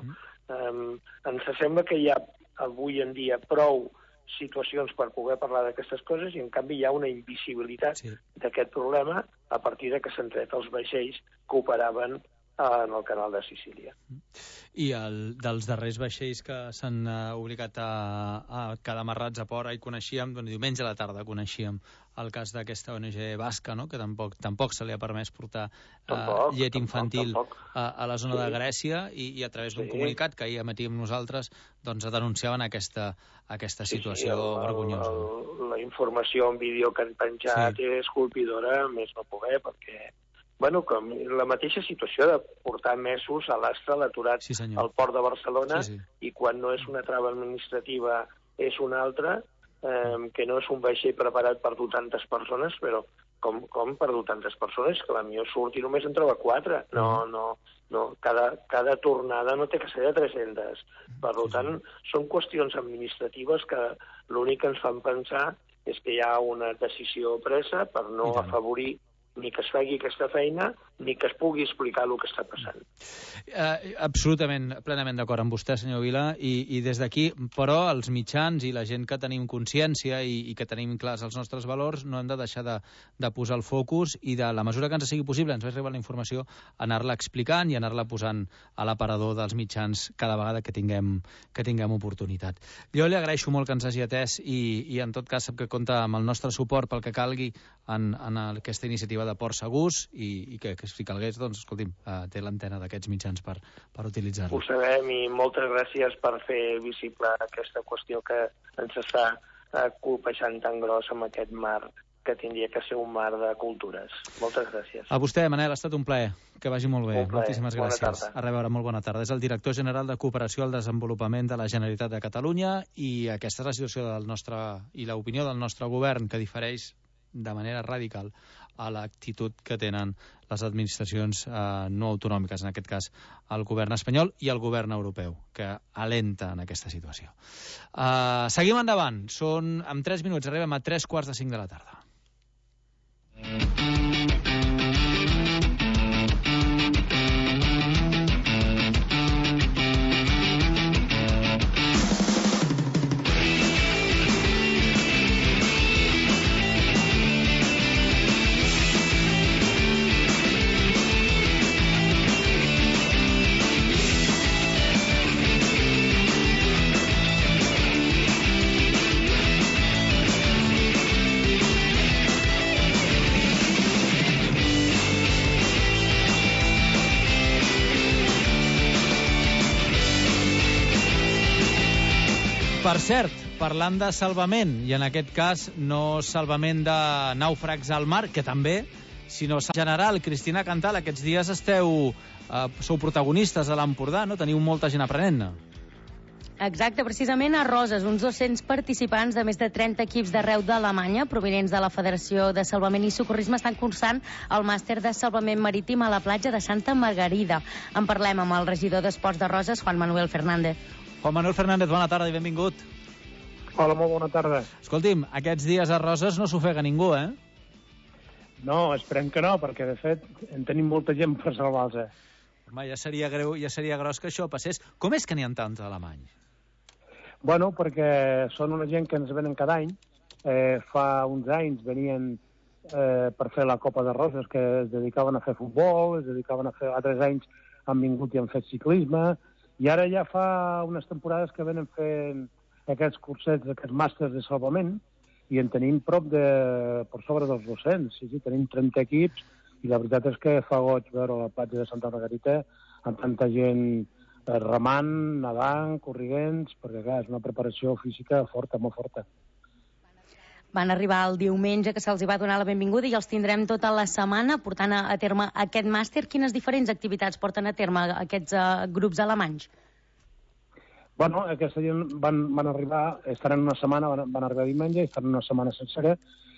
Ens sembla que hi ha avui en dia prou situacions per poder parlar d'aquestes coses i, en canvi, hi ha una invisibilitat d'aquest problema a partir de que s'han tret els vaixells que operaven en el canal de Sicília. I dels darrers vaixells que s'han obligat a quedar amarrats a port, coneixíem, diumenge a la tarda coneixíem el cas d'aquesta ONG basca, no? Que tampoc se li ha permès portar llet infantil a la zona de Grècia i a través d'un comunicat que ahir emetíem nosaltres denunciaven aquesta situació vergonyosa. La informació en vídeo que han penjat és colpidora, més no poder, perquè com la mateixa situació de portar mesos a l'astre l'aturat al port de Barcelona i quan no és una trava administrativa és una altra, que no és un vaixell preparat per dur tantes persones, però com per dur tantes persones? Que la millor surt i només en troba 4. No, cada tornada no té que ser de 300. Per tant, són qüestions administratives que l'únic que ens fan pensar és que hi ha una decisió presa per no afavorir ni que es faci aquesta feina, ni que es pugui explicar el que està passant. Absolutament, plenament d'acord amb vostè, senyor Vila, i des d'aquí, però els mitjans i la gent que tenim consciència i que tenim clars els nostres valors no hem de deixar de posar el focus i de la mesura que ens sigui possible, ens va arribar la informació, anar-la explicant i anar-la posant a l'aparador dels mitjans cada vegada que tinguem oportunitat. Jo li agraeixo molt que ens hagi atès i en tot cas sap que compta amb el nostre suport pel que calgui en aquesta iniciativa de Ports Segurs i que si calgués, doncs, escolti'm, té l'antena d'aquests mitjans per utilitzar-la. Ho sabem i moltes gràcies per fer visible aquesta qüestió que ens està colpejant tan gros amb aquest mar que tindria que ser un mar de cultures. Moltes gràcies. A vostè, Manel, ha estat un plaer. Que vagi molt bé. Moltíssimes gràcies. Bona tarda. A reveure, molt bona tarda. És el director general de Cooperació al Desenvolupament de la Generalitat de Catalunya i aquesta és la situació del nostre i l'opinió del nostre govern, que difereix de manera radical a l'actitud que tenen les administracions no autonòmiques, en aquest cas el govern espanyol i el govern europeu, que alenta en aquesta situació. Seguim endavant. En 3 minuts arribem a 3:45 de la tarda. Per cert, parlant de salvament, i en aquest cas no salvament de nàufrags al mar, que també, sinó en general, Cristina Cantal, aquests dies sou protagonistes a l'Empordà, no? Teniu molta gent aprenent-ne. Exacte, precisament a Roses, uns 200 participants de més de 30 equips d'arreu d'Alemanya, provinents de la Federació de Salvament i Socorrisme, estan cursant el màster de salvament marítim a la platja de Santa Margarida. En parlem amb el regidor d'Esports de Roses, Juan Manuel Fernández. Juan Manuel Fernández, bona tarda i benvingut. Hola, molt bona tarda. Escolti'm, aquests dies a Roses no s'ofega ningú, eh? No, esperem que no, perquè de fet en tenim molta gent per salvar-se. Home, ja seria greu, ja seria gros que això passés. Com és que n'hi ha tants alemanys? Bueno, perquè són una gent que ens venen cada any. Fa uns anys venien per fer la Copa de Roses, que es dedicaven a fer futbol, es dedicaven a fer... Altres anys han vingut i han fet ciclisme, i ara ja fa unes temporades que venen fent aquests cursets, aquests màsters de salvament, i en tenim prop per sobre dels 200. Sí, tenim 30 equips, i la veritat és que fa goig veure la platja de Santa Margarita amb tanta gent remant, nedant, corriguents, perquè clar, és una preparació física forta, molt forta. Van arribar el diumenge, que se'ls va donar la benvinguda, i els tindrem tota la setmana portant a terme aquest màster. Quines diferents activitats porten a terme aquests grups alemanys? Bueno, aquesta gent van arribar, estaran una setmana, van arribar diumenge i estaran una setmana sencera.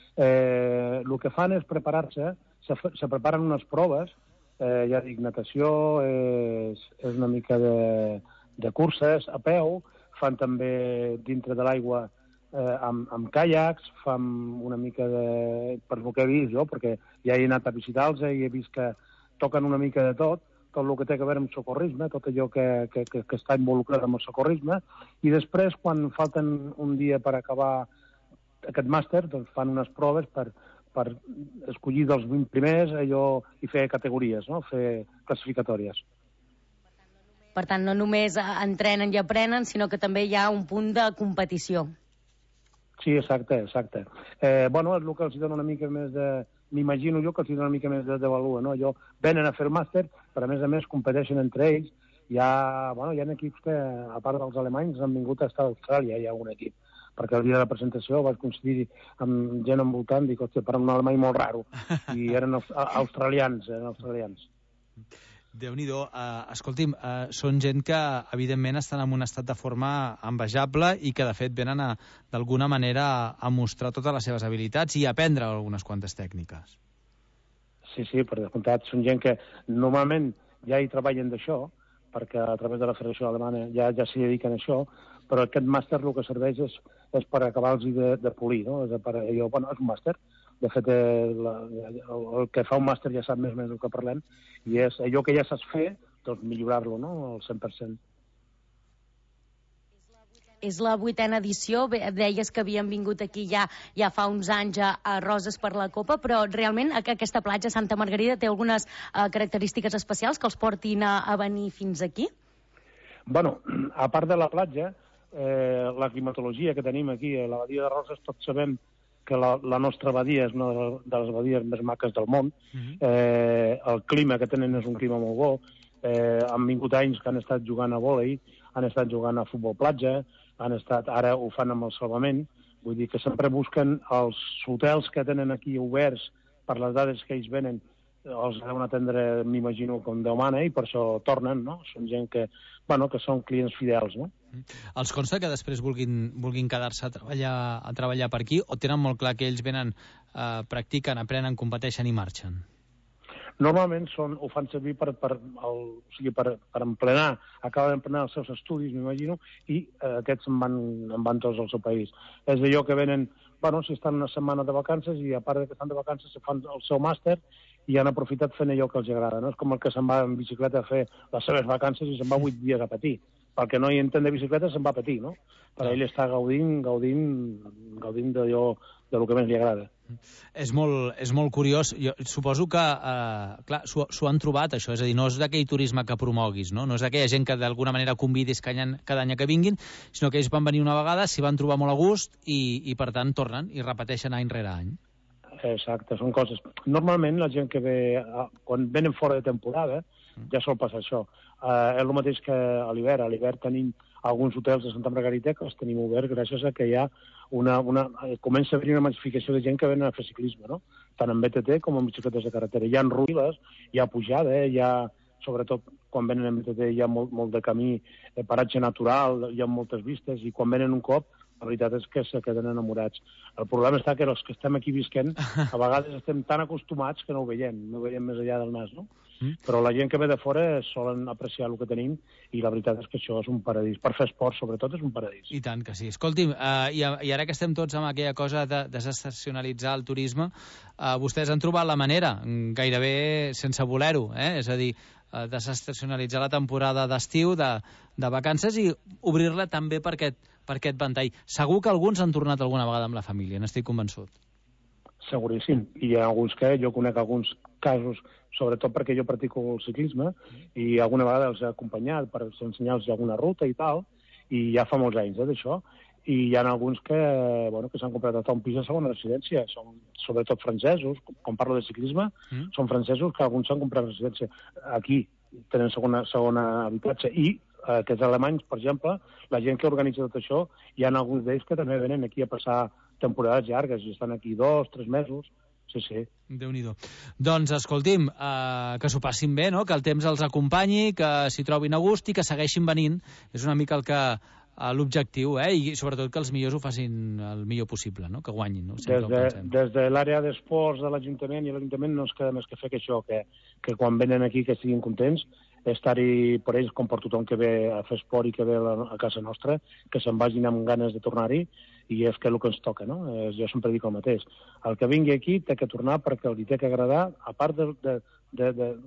El que fan és preparar-se, se preparen unes proves, ja dic, natació, és una mica de curses a peu, fan també dintre de l'aigua amb caiacs, fan una mica per el que he vist jo, perquè ja he anat a visitar-los i he vist que toquen una mica de tot, tot el que té a veure amb socorrisme, tot allò que està involucrat amb el socorrisme, i després, quan falten un dia per acabar aquest màster, doncs fan unes proves per escollir dels 20 primers i fer categories, no? Fer classificatòries. Per tant, no només entrenen i aprenen, sinó que també hi ha un punt de competició. Sí, exacte. Bueno, és el que els dona una mica més de... M'imagino jo que els dona una mica més de valor, no? Venen a fer el màster, però a més competeixen entre ells. Hi ha equips que, a part dels alemanys, han vingut a estar a Austràlia, hi ha un equip. Perquè el dia de la presentació vaig coincidir amb gent envoltant, dic, hòstia, per un alemany molt raro. I eren australians. Déu-n'hi-do. Escolti'm, són gent que, evidentment, estan en un estat de forma envejable i que, de fet, venen d'alguna manera a mostrar totes les seves habilitats i a aprendre algunes quantes tècniques. Sí, per descomptat. Són gent que normalment ja hi treballen d'això, perquè a través de la Federació Alemana ja s'hi dediquen a això, però aquest màster el que serveix és per acabar-los de polir, no? És un màster. De fet, el que fa un màster ja sap més o menys el que parlem, i és allò que ja saps fer, doncs millorar-lo, no?, al 100%. És la 8a edició, deies que havien vingut aquí ja fa uns anys a Roses per la Copa, però realment aquesta platja Santa Margarida té algunes característiques especials que els portin a venir fins aquí? Bueno, a part de la platja, la climatologia que tenim aquí a la badia de Roses, tots sabem que la nostra badia és una de les badies més maques del món. El clima que tenen és un clima molt bo. Han vingut anys que han estat jugant a vòlei, han estat jugant a futbol platja, ara ho fan amb el salvament. Vull dir que sempre busquen els hotels que tenen aquí oberts per les dades que ells venen, els deuen atendre, m'imagino, com Déu mana, i per això tornen, no? Són gent que són clients fidels, no? Els consta que després vulguin quedar-se a treballar per aquí, o tenen molt clar que ells venen, practiquen, aprenen, competeixen i marxen? Normalment ho fan servir per emplenar, acaben d'emplenar els seus estudis, m'imagino, i aquests en van tots al seu país. És allò que venen, si estan una setmana de vacances i a part que estan de vacances se fan el seu màster i han aprofitat fent allò que els agrada, no? És com el que se'n va en bicicleta a fer les seves vacances i se'n va 8 dies a patir. Pel que no hi entén de bicicleta se'n va a patir, no? Però ell està gaudint d'allò, del que més li agrada. És molt curiós. Jo suposo que, clar, s'ho han trobat, això. És a dir, no és d'aquell turisme que promoguis, no? No és d'aquella gent que d'alguna manera convidis cada any que vinguin, sinó que ells van venir una vegada, s'hi van trobar molt a gust i per tant, tornen i repeteixen any rere any. Exacte, són coses... Normalment la gent que ve, quan venen fora de temporada, ja sol passar això. És el mateix que a l'hivern. A l'hivern tenim alguns hotels de Santa Margarita que els tenim oberts gràcies a que hi ha comença a haver una massificació de gent que venen a fer ciclisme, no? Tant en BTT com en bicicletes de carretera. Hi ha ruïles, hi ha pujada, sobretot quan venen en BTT hi ha molt de camí, paratge natural, hi ha moltes vistes, i quan venen un cop, la veritat és que se queden enamorats. El problema està que els que estem aquí visquent, a vegades estem tan acostumats que no ho veiem més enllà del nas, no? Però la gent que ve de fora solen apreciar el que tenim i la veritat és que això és un paradís. Per fer esport, sobretot, és un paradís. I tant que sí. Escolti'm, i ara que estem tots amb aquella cosa de desestacionalitzar el turisme, vostès han trobat la manera, gairebé sense voler-ho, és a dir, desestacionalitzar la temporada d'estiu, de vacances, i obrir-la també per aquest ventall. Segur que alguns han tornat alguna vegada amb la família, n'estic convençut. Seguríssim. I hi ha alguns que jo conec alguns casos, sobretot perquè jo practico el ciclisme, i alguna vegada els he acompanyat per ensenyar-los alguna ruta i tal, i ja fa molts anys d'això, i hi ha alguns que s'han comprat un pis de segona residència, són sobretot francesos, quan parlo de ciclisme, són francesos que alguns s'han comprat residència aquí, tenen segona habitatge, i aquests alemanys, per exemple, la gent que organitza tot això, hi ha alguns d'ells que també venen aquí a passar temporades llargues, i estan aquí 2-3 mesos. Sí. Déu-n'hi-do. Doncs, escolti'm, que s'ho passin bé, no? Que el temps els acompanyi, que s'hi trobin a gust i que segueixin venint. És una mica l'objectiu, i sobretot que els millors ho facin el millor possible, no? Que guanyin, no? Des de l'àrea d'esports de l'Ajuntament, i l'Ajuntament no es queda més que fer que això, que quan venen aquí que estiguin contents, estar-hi per ells com per tothom que ve a fer esport i que ve a casa nostra, que se'n vagin amb ganes de tornar-hi, i és que el que ens toca, no? Jo sempre dic el mateix. El que vingui aquí té que tornar perquè li té que agradar, a part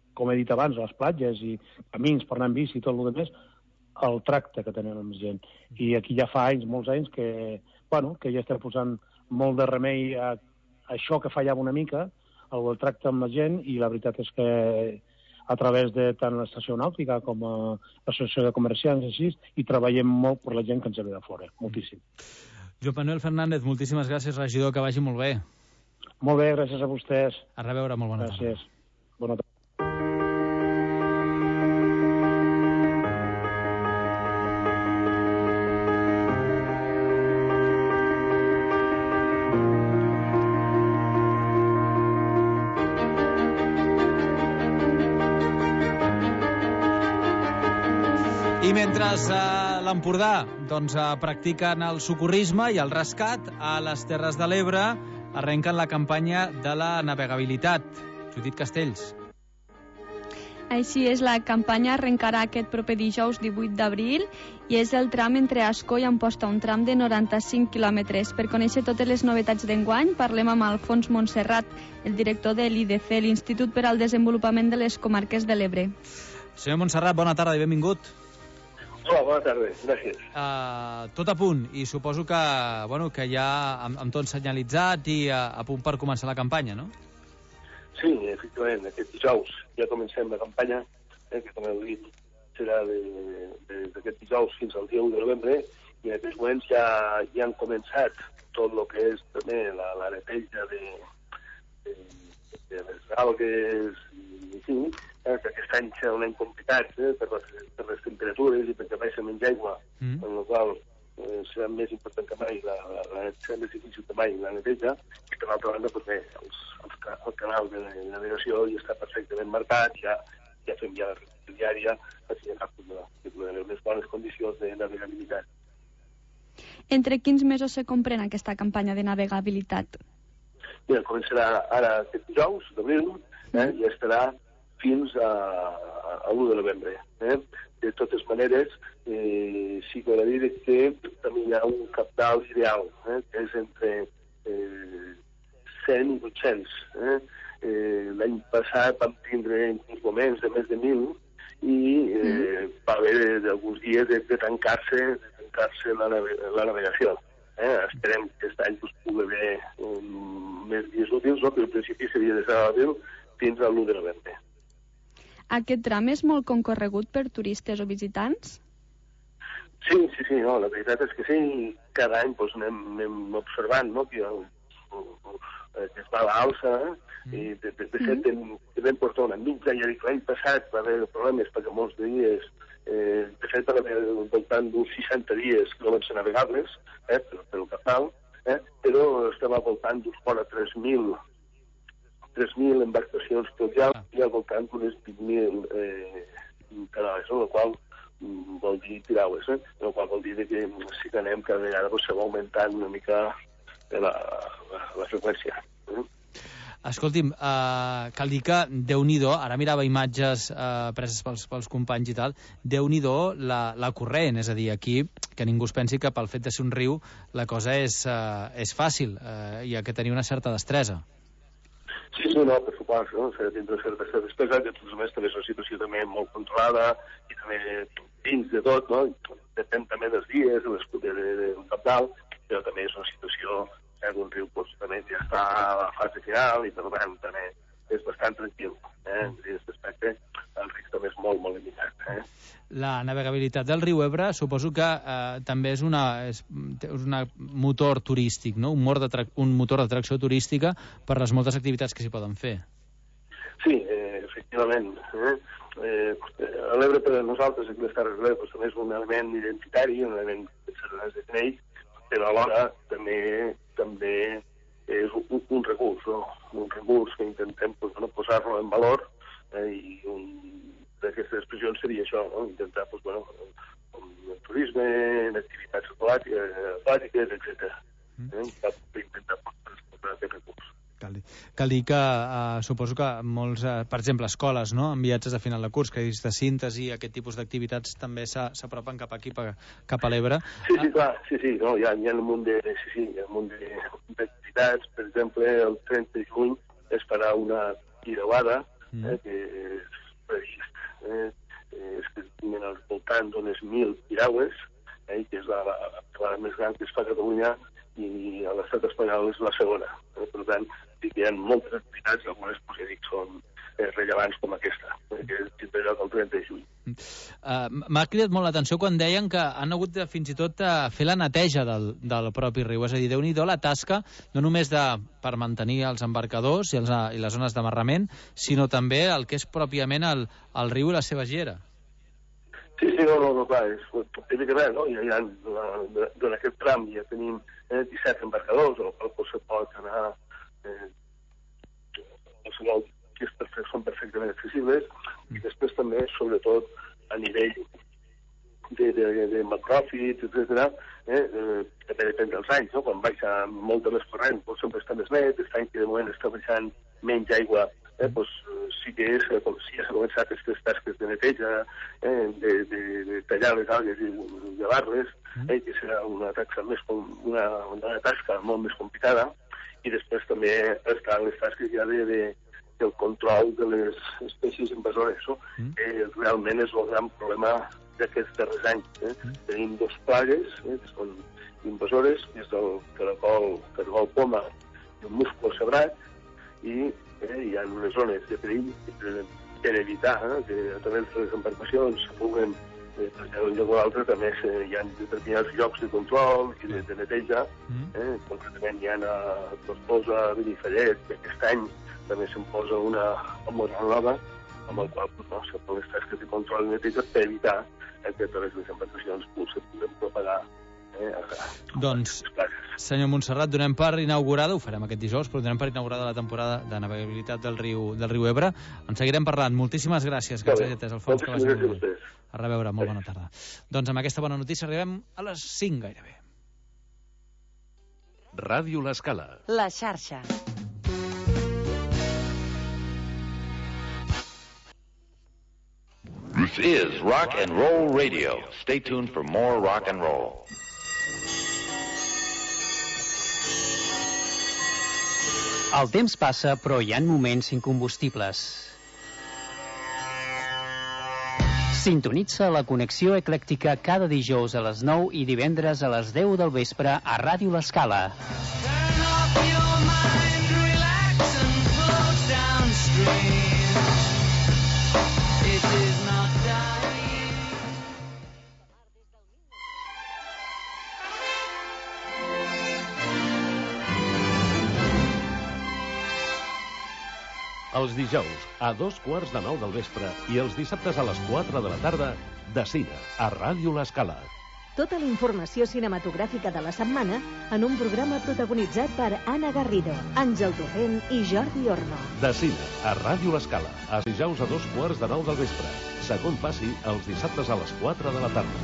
com he dit abans, les platges i camins per anar en bici i tot el que més, el tracte que tenen amb gent. I aquí ja fa anys, molts anys, que ja estem posant molt de remei a això que fallava una mica, el tracte amb la gent, i la veritat és que a través de tant l'estació nàutica com l'associació de comerciants així, i treballem molt per la gent que ens ve de fora, moltíssim. Joan Manuel Fernández, moltíssimes gràcies, regidor, que vagi molt bé. Molt bé, gràcies a vostès. A reveure, molt bona tarda. Gràcies. Bona tarda. I mentre a l'Empordà practiquen el socorrisme i el rescat, a les Terres de l'Ebre arrenquen la campanya de la navegabilitat. Judit Castells. Així és, la campanya arrencarà aquest proper dijous 18 d'abril i és el tram entre Ascó i Amposta, un tram de 95 quilòmetres. Per conèixer totes les novetats d'enguany, parlem amb Alfons Montserrat, el director de l'IDC, l'Institut per al Desenvolupament de les Comarques de l'Ebre. Senyor Montserrat, bona tarda i benvingut. Hola, bona tarda, gràcies. Tot a punt, i suposo que ja amb tot senyalitzat i a punt per començar la campanya, no? Sí, efectivament, aquest dijous ja comencem la campanya, que com heu dit serà d'aquest dijous fins al dia 1 de novembre, i en aquests moments ja han començat tot el que és també la neteja de les algues i sí, que aquest any serà un any complicat per les temperatures i perquè baixen menys aigua, en la qual serà més important que mai, serà més difícil que mai la neteja, i per l'altra banda, doncs bé, el canal de navegació ja està perfectament marcat, ja fem ja la diària, així ja que podem les bones condicions de navegabilitat. Entre quins mesos se comprèn aquesta campanya de navegabilitat? Mira, començarà ara aquest dijous d'abril, i estarà fins a 1 de novembre. De totes maneres, sí que m'agradaria dir que també hi ha un cabdal ideal, que és entre 100 i 800. L'any passat vam tindre uns moments de més de 1.000 i va haver alguns dies de tancar-se la navegació. Esperem que aquest any pugui haver més dies útils, però al principi seria des de l'abril fins a l'1 de novembre. Aquest tram és molt concorregut per turistes o visitants? Sí, no, la veritat és que sí. Cada any anem observant que es va a l'alça, i de fet vam portar una mitja, ja dic, l'any passat va haver problemes perquè molts dies, de fet va haver al voltant d'uns 60 dies quilòmetres navegables, pel cabal, però estem al voltant d'uns fora 3.000 embarcacions tot ja, i al voltant d'unes 20.000 canals, el qual vol dir piragües, el qual vol dir que sí que anem cada vegada se va augmentant una mica la freqüència. Escolti'm, cal dir que Déu-n'hi-do, ara mirava imatges preses pels companys i tal, Déu-n'hi-do la corrent, és a dir, aquí, que ningú es pensi que pel fet de ser un riu la cosa és fàcil, hi ha que tenir una certa destresa. Sí, no, per supost, no? S'ha de tindre certa despesa, que a més també és una situació també molt controlada i també dins de tot, no? Depèn també dels dies, del cabdal, però també és una situació d'un riu que també ja està a la fase final i per tant també és bastant tranquil. En aquest aspecte el risc també és molt, molt limitat. La navegabilitat del riu Ebre suposo que també és un motor turístic, no? Un motor d'atracció turística per les moltes activitats que s'hi poden fer. Sí, efectivament. L'Ebre per a nosaltres, aquí les Terres de l'Ebre, també és un element identitari, un element que ens defineix, però alhora també és un recurs, no? Un recurs que intentem posar-lo en valor, i d'aquestes expressions seria això, no? Intentar, en turisme, en activitats aquàtiques, etc. Intentar posar aquest recurs. Cal dir que suposo que molts, per exemple, escoles, no?, en viatges de final de curs, crèdits de síntesi, aquest tipus d'activitats també s'apropen cap aquí, cap a l'Ebre. Sí, clar, sí, no, hi ha un munt d'activitats, per exemple, el 30 de juny es farà una piragüada, que previst és que tinguin al voltant d'unes 1.000 piragües, que és la més gran que es fa a Catalunya, i a l'estat espanyol és la segona. Per tant, sí que hi ha moltes activitats, algunes ja dic són rellevants com aquesta, que tindrà lloc el 30 de juny. M'ha cridat molt l'atenció quan deien que han hagut de, fins i tot fer la neteja del propi riu, és a dir, Déu-n'hi-do la tasca, no només per mantenir els embarcadors i les zones d'amarrament, sinó també el que és pròpiament el riu i la seva gera. Sí, no, clar, és que res, no? En aquest tram ja tenim 17 embarcadors, el qual se pot anar qualsevol que són perfectament accessibles, i després també, sobretot, a nivell de macròfits, etc., també depèn dels anys, no? Quan baixa molt de l'escorrent, sempre està més net, aquest any que de moment està baixant menys aigua, sí que és, si ja s'ha començat aquestes tasques de neteja, de tallar les algues i llevar-les, que serà una tasca molt més complicada, i després també estan les tasques ja del control de les espècies invasores, que realment és el gran problema d'aquests darrers anys. Tenim dos plagues, que són invasores, que és el cargol poma i el musclo sabrat, i hi ha unes zones de perill per evitar que a través de les embarcacions se puguen traslladar d'un lloc a l'altre. També hi ha determinats llocs de control i de neteja, concretament hi ha a Tortosa, Benifallet, que aquest any també se'n posa una moral nova, amb el qual se fan les tasques de control i neteja per evitar que a través de les embarcacions se puguen propagar. Doncs, senyor Montserrat, donem per inaugurada, ho farem aquest dijous, però donem per inaugurada la temporada de navegabilitat del riu Ebre. En seguirem parlant. Moltíssimes gràcies que ens hagi atès, Alfons. A reveure, molt bona tarda. Doncs amb aquesta bona notícia arribem a les 5 gairebé. Ràdio L'Escala. La xarxa. This is Rock and Roll Radio. Stay tuned for more rock and roll. El temps passa, però hi ha moments incombustibles. Sintonitza la connexió eclèctica cada dijous a les 9 i divendres a les 10 del vespre a Ràdio L'Escala. Els dijous a 8:45 del vespre i els dissabtes a les 4 de la tarda, de cine, a Ràdio L'Escala. Tota la informació cinematogràfica de la setmana en un programa protagonitzat per Anna Garrido, Àngel Torrent i Jordi Orno. De cine, a Ràdio L'Escala, els dijous a 8:45 del vespre. Segon passi, els dissabtes a les 4 de la tarda.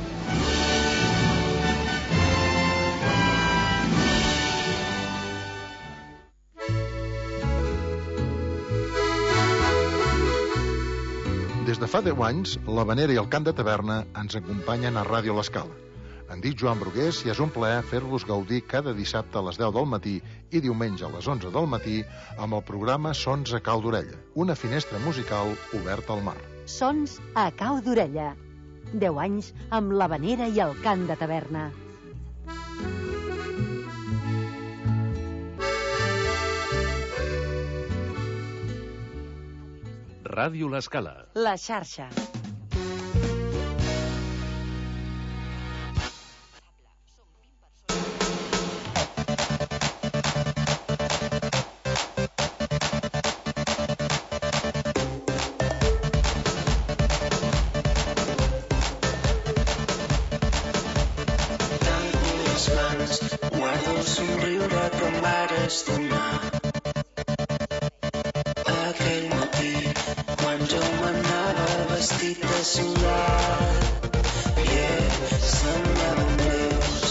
Des de fa 10 anys, l'Havanera i el Cant de Taverna ens acompanyen a Ràdio L'Escala. Em dic Joan Brugués i és un plaer fer-vos gaudir cada dissabte a les 10 del matí i diumenge a les 11 del matí amb el programa Sons a cau d'orella, una finestra musical oberta al mar. Sons a cau d'orella. 10 anys amb l'Havanera i el Cant de Taverna. Ràdio L'Escala. La xarxa. Guardo el somriure que em vares donar aquell matí quan jo m'anava vestit de soldat i ells semblaven meus.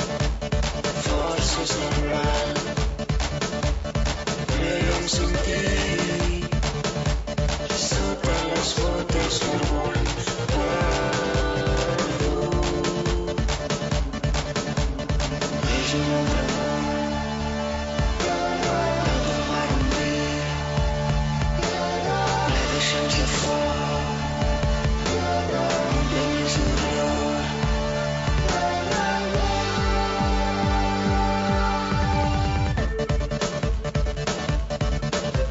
Força és normal, però jo em sentia